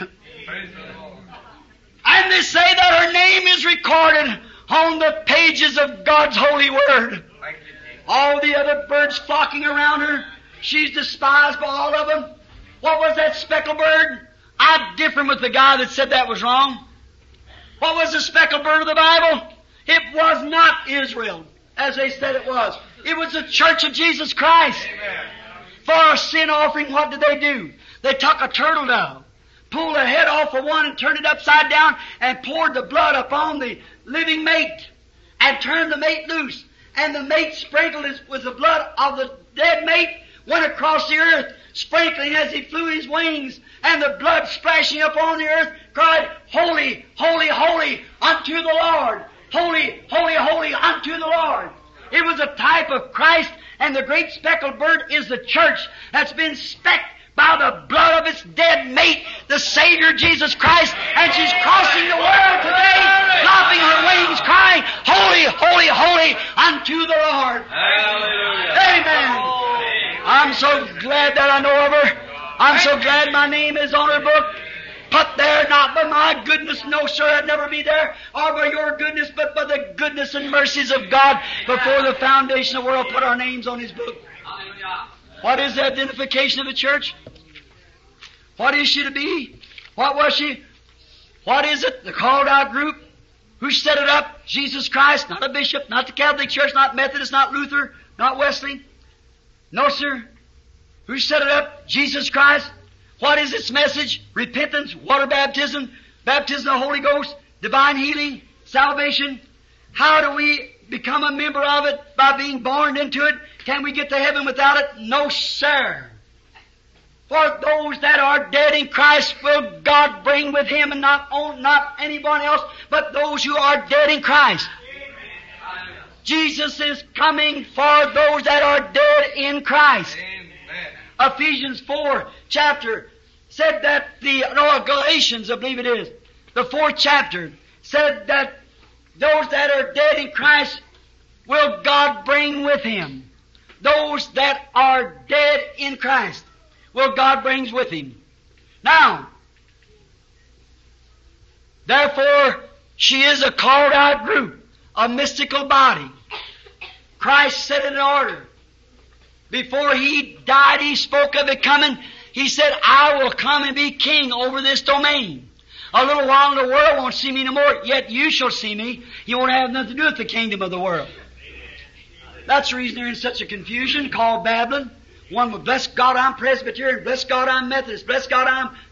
And they say that her name is recorded on the pages of God's holy word. All the other birds flocking around her, she's despised by all of them. What was that speckled bird? I'm different with the guy that said that was wrong. What was the speckled bird of the Bible? It was not Israel, as they said it was. It was the church of Jesus Christ. Amen. For a sin offering, what did they do? They took a turtle dove, pulled the head off of one and turned it upside down and poured the blood upon the living mate and turned the mate loose. And the mate sprinkled with the blood of the dead mate, went across the earth, sprinkling as he flew his wings, and the blood splashing up on the earth, cried, Holy, holy, holy unto the Lord. Holy, holy, holy unto the Lord. It was a type of Christ, and the great speckled bird is the church that's been specked by the blood of its dead mate, the Savior Jesus Christ, and she's crossing the world today, flapping her wings, crying, Holy, holy, holy unto the Lord. Hallelujah. Amen. I'm so glad that I know of her. I'm so glad my name is on her book. Put there not by my goodness, no sir, I'd never be there, or by your goodness, but by the goodness and mercies of God. Before the foundation of the world, put our names on His book. What is the identification of the church? What is she to be? What was she? What is it? The called out group? Who set it up? Jesus Christ, not a bishop, not the Catholic Church, not Methodist, not Luther, not Wesley. No, sir. Who set it up? Jesus Christ. What is its message? Repentance, water baptism, baptism of the Holy Ghost, divine healing, salvation. How do we become a member of it? By being born into it. Can we get to heaven without it? No, sir. For those that are dead in Christ will God bring with Him, and not anyone else, but those who are dead in Christ. Jesus is coming for those that are dead in Christ. Ephesians 4 chapter said that Galatians, I believe it is, the 4th chapter said that those that are dead in Christ will God bring with Him. Those that are dead in Christ will God brings with Him. Now, therefore, she is a called out group, a mystical body. Christ set it in order. Before He died, He spoke of it coming. He said, I will come and be king over this domain. A little while and the world won't see me no more, yet you shall see me. You won't have nothing to do with the kingdom of the world. That's the reason they're in such a confusion called Babylon. One will, bless God, I'm Presbyterian. Bless God, I'm Methodist. Bless God,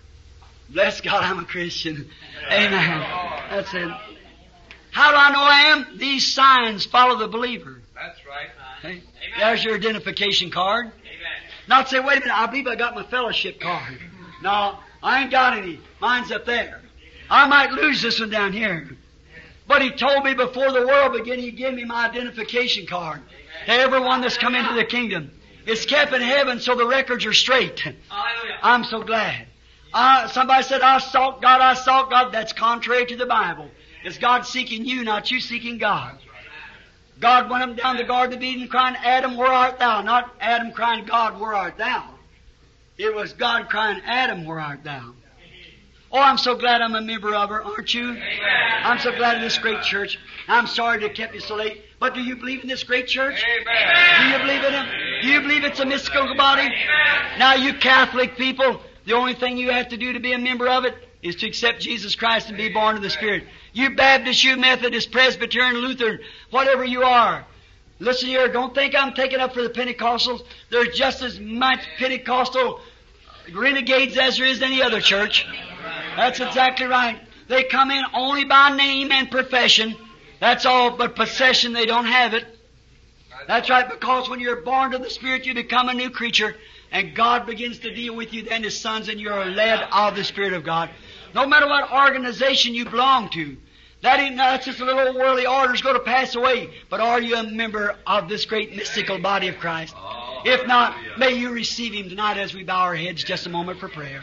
I'm a Christian. Amen. That's it. How do I know I am? These signs follow the believer. That's right. Okay? There's your identification card. Amen. Not say, wait a minute, I believe I got my fellowship card. No, I ain't got any. Mine's up there. I might lose this one down here. But He told me before the world began, He gave me my identification card to everyone that's come into the kingdom. It's kept in heaven so the records are straight. I'm so glad. Somebody said, I sought God. That's contrary to the Bible. It's God seeking you, not you seeking God. God went up down the Garden of Eden crying, Adam, where art thou? Not Adam crying, God, where art thou? It was God crying, Adam, where art thou? Oh, I'm so glad I'm a member of her, aren't you? Amen. I'm so glad of this great church. I'm sorry to have kept you so late. But do you believe in this great church? Amen. Do you believe in it? Do you believe it's a mystical body? Now, you Catholic people, the only thing you have to do to be a member of it is to accept Jesus Christ and be born of the Spirit. You Baptist, you Methodist, Presbyterian, Lutheran, whatever you are. Listen here, don't think I'm taking up for the Pentecostals. There's just as much Pentecostal renegades as there is any other church. That's exactly right. They come in only by name and profession. That's all, but possession, they don't have it. That's right, because when you're born to the Spirit, you become a new creature, and God begins to deal with you then as sons, and you're led of the Spirit of God. No matter what organization you belong to, that's just a little worldly order is going to pass away. But are you a member of this great mystical body of Christ? If not, may you receive Him tonight as we bow our heads just a moment for prayer.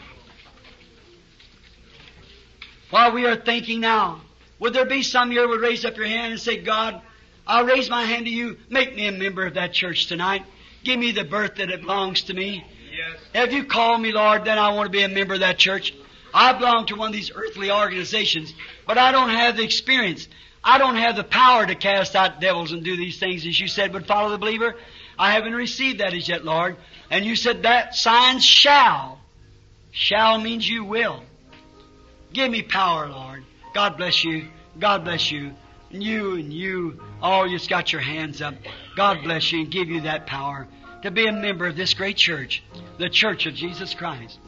While we are thinking now, would there be some here who would raise up your hand and say, God, I'll raise my hand to you. Make me a member of that church tonight. Give me the birth that it belongs to me. Yes. If you call me, Lord, then I want to be a member of that church. I belong to one of these earthly organizations, but I don't have the experience. I don't have the power to cast out devils and do these things as you said would follow the believer. I haven't received that as yet, Lord. And you said that signs shall. Shall means you will. Give me power, Lord. God bless you. God bless you. And you. Oh, you just got your hands up. God bless you and give you that power to be a member of this great church, the Church of Jesus Christ.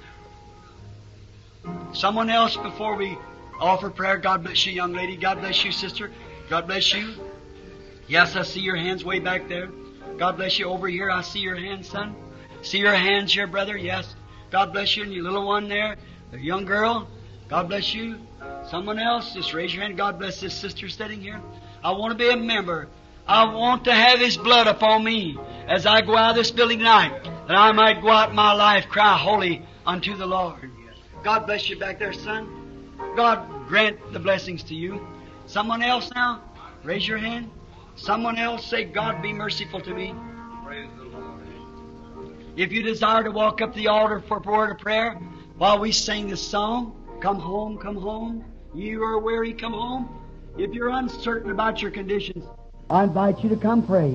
Someone else before we offer prayer. God bless you, young lady. God bless you, sister. God bless you. Yes, I see your hands way back there. God bless you. Over here, I see your hands, son. See your hands here, brother. Yes. God bless you. And your little one there, the young girl. God bless you. Someone else, just raise your hand. God bless this sister sitting here. I want to be a member. I want to have His blood upon me as I go out of this building tonight, that I might go out in my life, cry holy unto the Lord. God bless you back there, son. God grant the blessings to you. Someone else now, raise your hand. Someone else say, God be merciful to me. Praise the Lord. If you desire to walk up the altar for a word of prayer while we sing this song, come home, come home. You are weary, come home. If you're uncertain about your conditions, I invite you to come pray.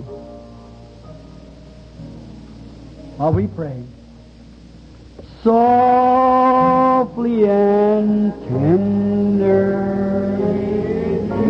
While we pray. Softly and tenderly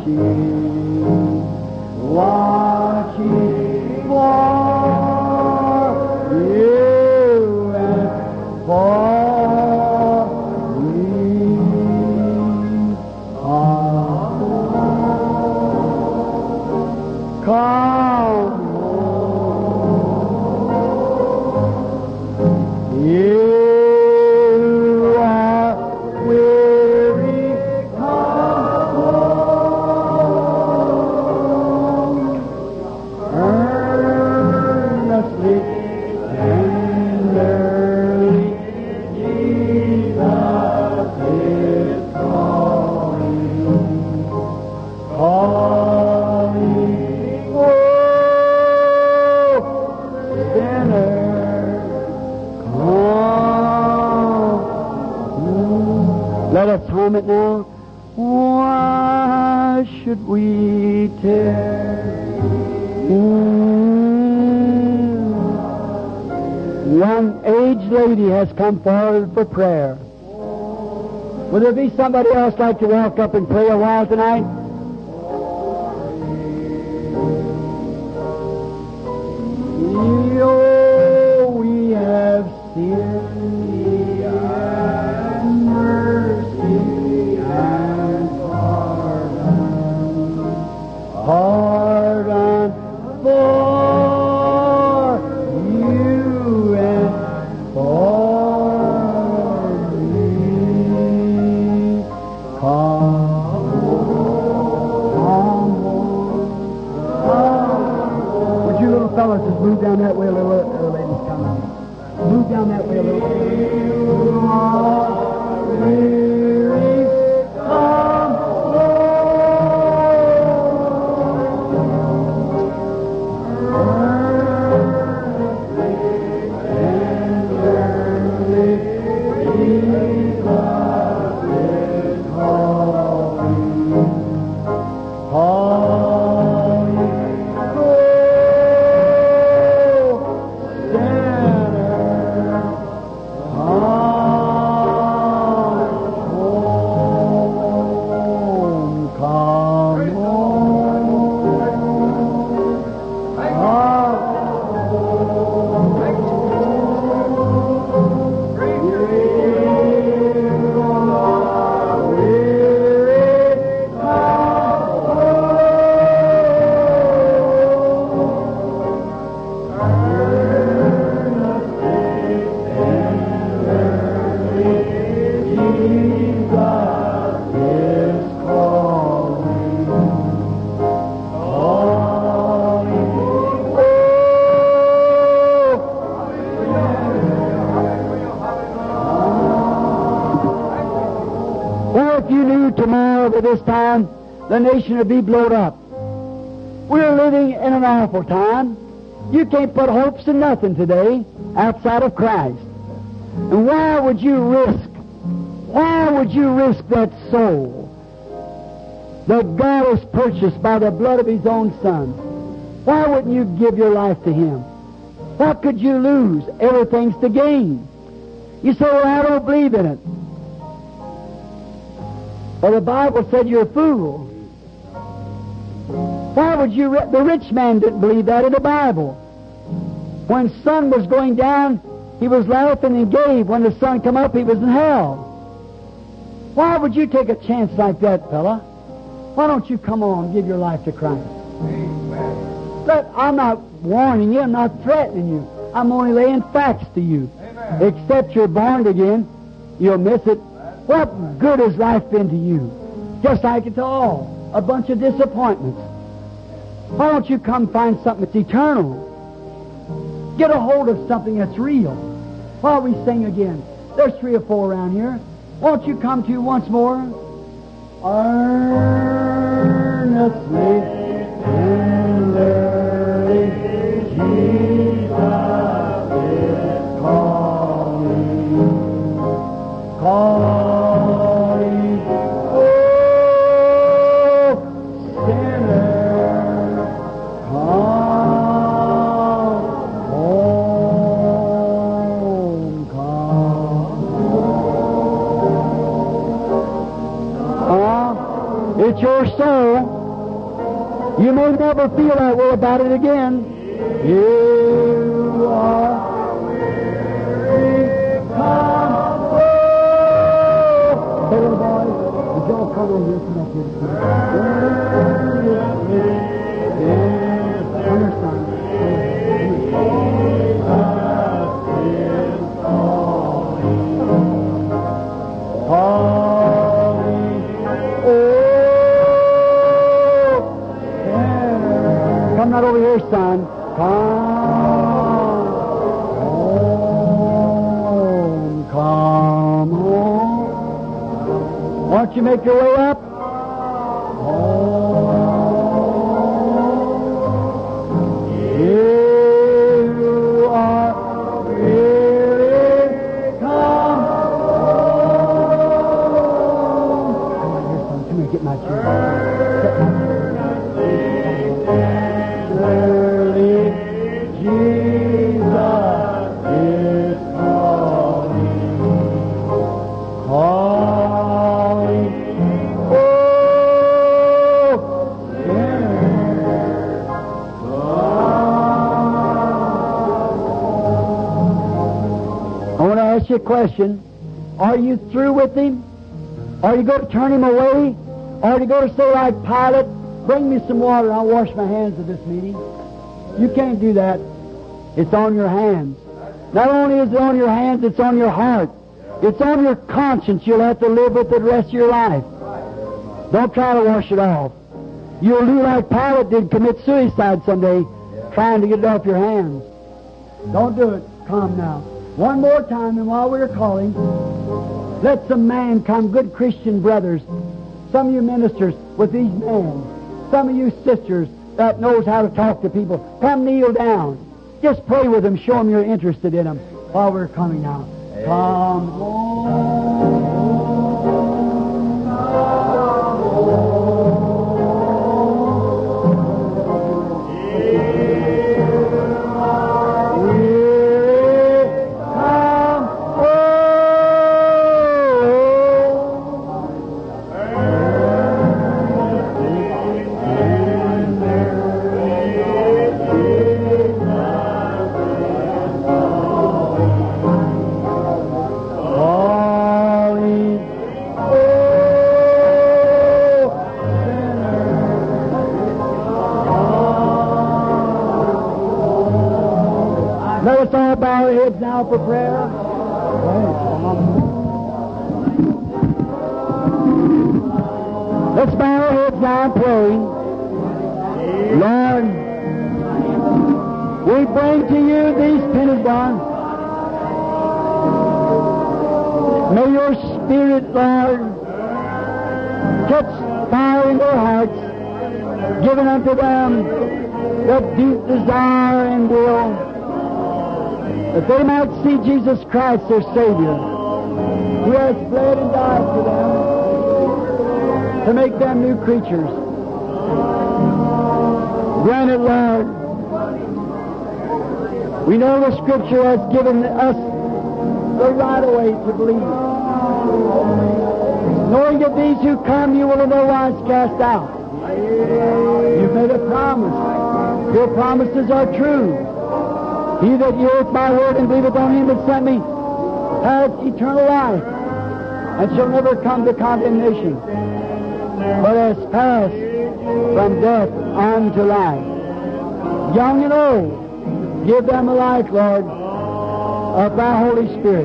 watching for you and for me. Come home. You are weary, come home. Earnestly and early, Jesus is calling. Calling, oh, sinner, come. Let us hum it now. Why should we tarry? One aged lady has come forward for prayer. Will there be somebody else like to walk up and pray a while tonight? Oh, we have sinned, and mercy and pardon for you and for me. Come. Would you little fellas just move down that way a little? Ladies, come on. Move down that way a little. You are weary, come this time, the nation would be blowed up. We're living in an awful time. You can't put hopes in nothing today outside of Christ. And why would you risk that soul that God has purchased by the blood of His own Son? Why wouldn't you give your life to Him? What could you lose? Everything's to gain. You say, well, I don't believe in it. Well, the Bible said you're a fool. Why would you... The rich man didn't believe that in the Bible. When the sun was going down, he was laughing and gave. When the sun come up, he was in hell. Why would you take a chance like that, fella? Why don't you come on and give your life to Christ? Look, I'm not warning you. I'm not threatening you. I'm only laying facts to you. Except you're born again, you'll miss it. What good has life been to you? Just like it's all a bunch of disappointments. Why don't you come find something that's eternal? Get a hold of something that's real. While we sing again, there's 3 or 4 around here. Won't you come to once more? Earnestly and early, Jesus is calling. Calling, oh, sinner, come home, come. It's your soul. You may never feel that way about it again. You are weary, come home. Hey, little boy, would you all come over here? Come up here. Understand? Come not over here, son. Come home. Won't you make your way up? You are weary, come home. Come on here, son. Come here, get my chair. A question. Are you through with him? Are you going to turn him away? Or are you going to say like Pilate, bring me some water and I'll wash my hands at this meeting? You can't do that. It's on your hands. Not only is it on your hands, it's on your heart. It's on your conscience. You'll have to live with it the rest of your life. Don't try to wash it off. You'll do like Pilate did, commit suicide someday, trying to get it off your hands. Don't do it. Come now. One more time, and while we're calling, let some man come, good Christian brothers, some of you ministers with these men, some of you sisters that knows how to talk to people, come kneel down. Just pray with them, show them you're interested in them while we're coming now. Come home. Let's all bow our heads now for prayer. Let's bow our heads now and pray. Lord, we bring to you these penitent ones. May your Spirit, Lord, catch fire in their hearts, giving unto them the deep desire and will, that they might see Jesus Christ, their Savior, who has bled and died for them, to make them new creatures. Grant it, Lord. We know the Scripture has given us the right way to believe, knowing that these who come you will in no wise cast out. You've made a promise. Your promises are true. He that heareth my word and believeth on him that sent me hath eternal life, and shall never come to condemnation, but has passed from death unto life. Young and old, give them a life, Lord, of thy Holy Spirit.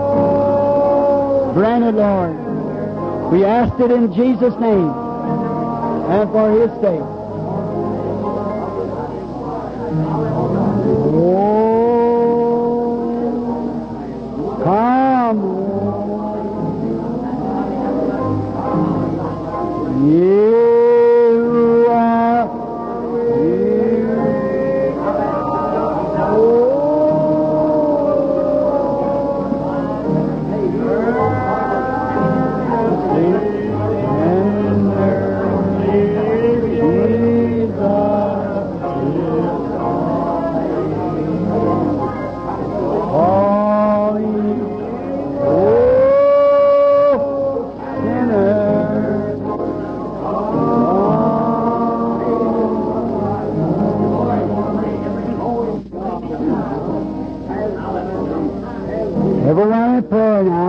Grant it, Lord. We ask it in Jesus' name and for his sake. Come, you are here.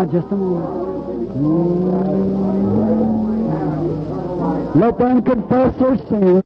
just a moment. Let them confess their sins.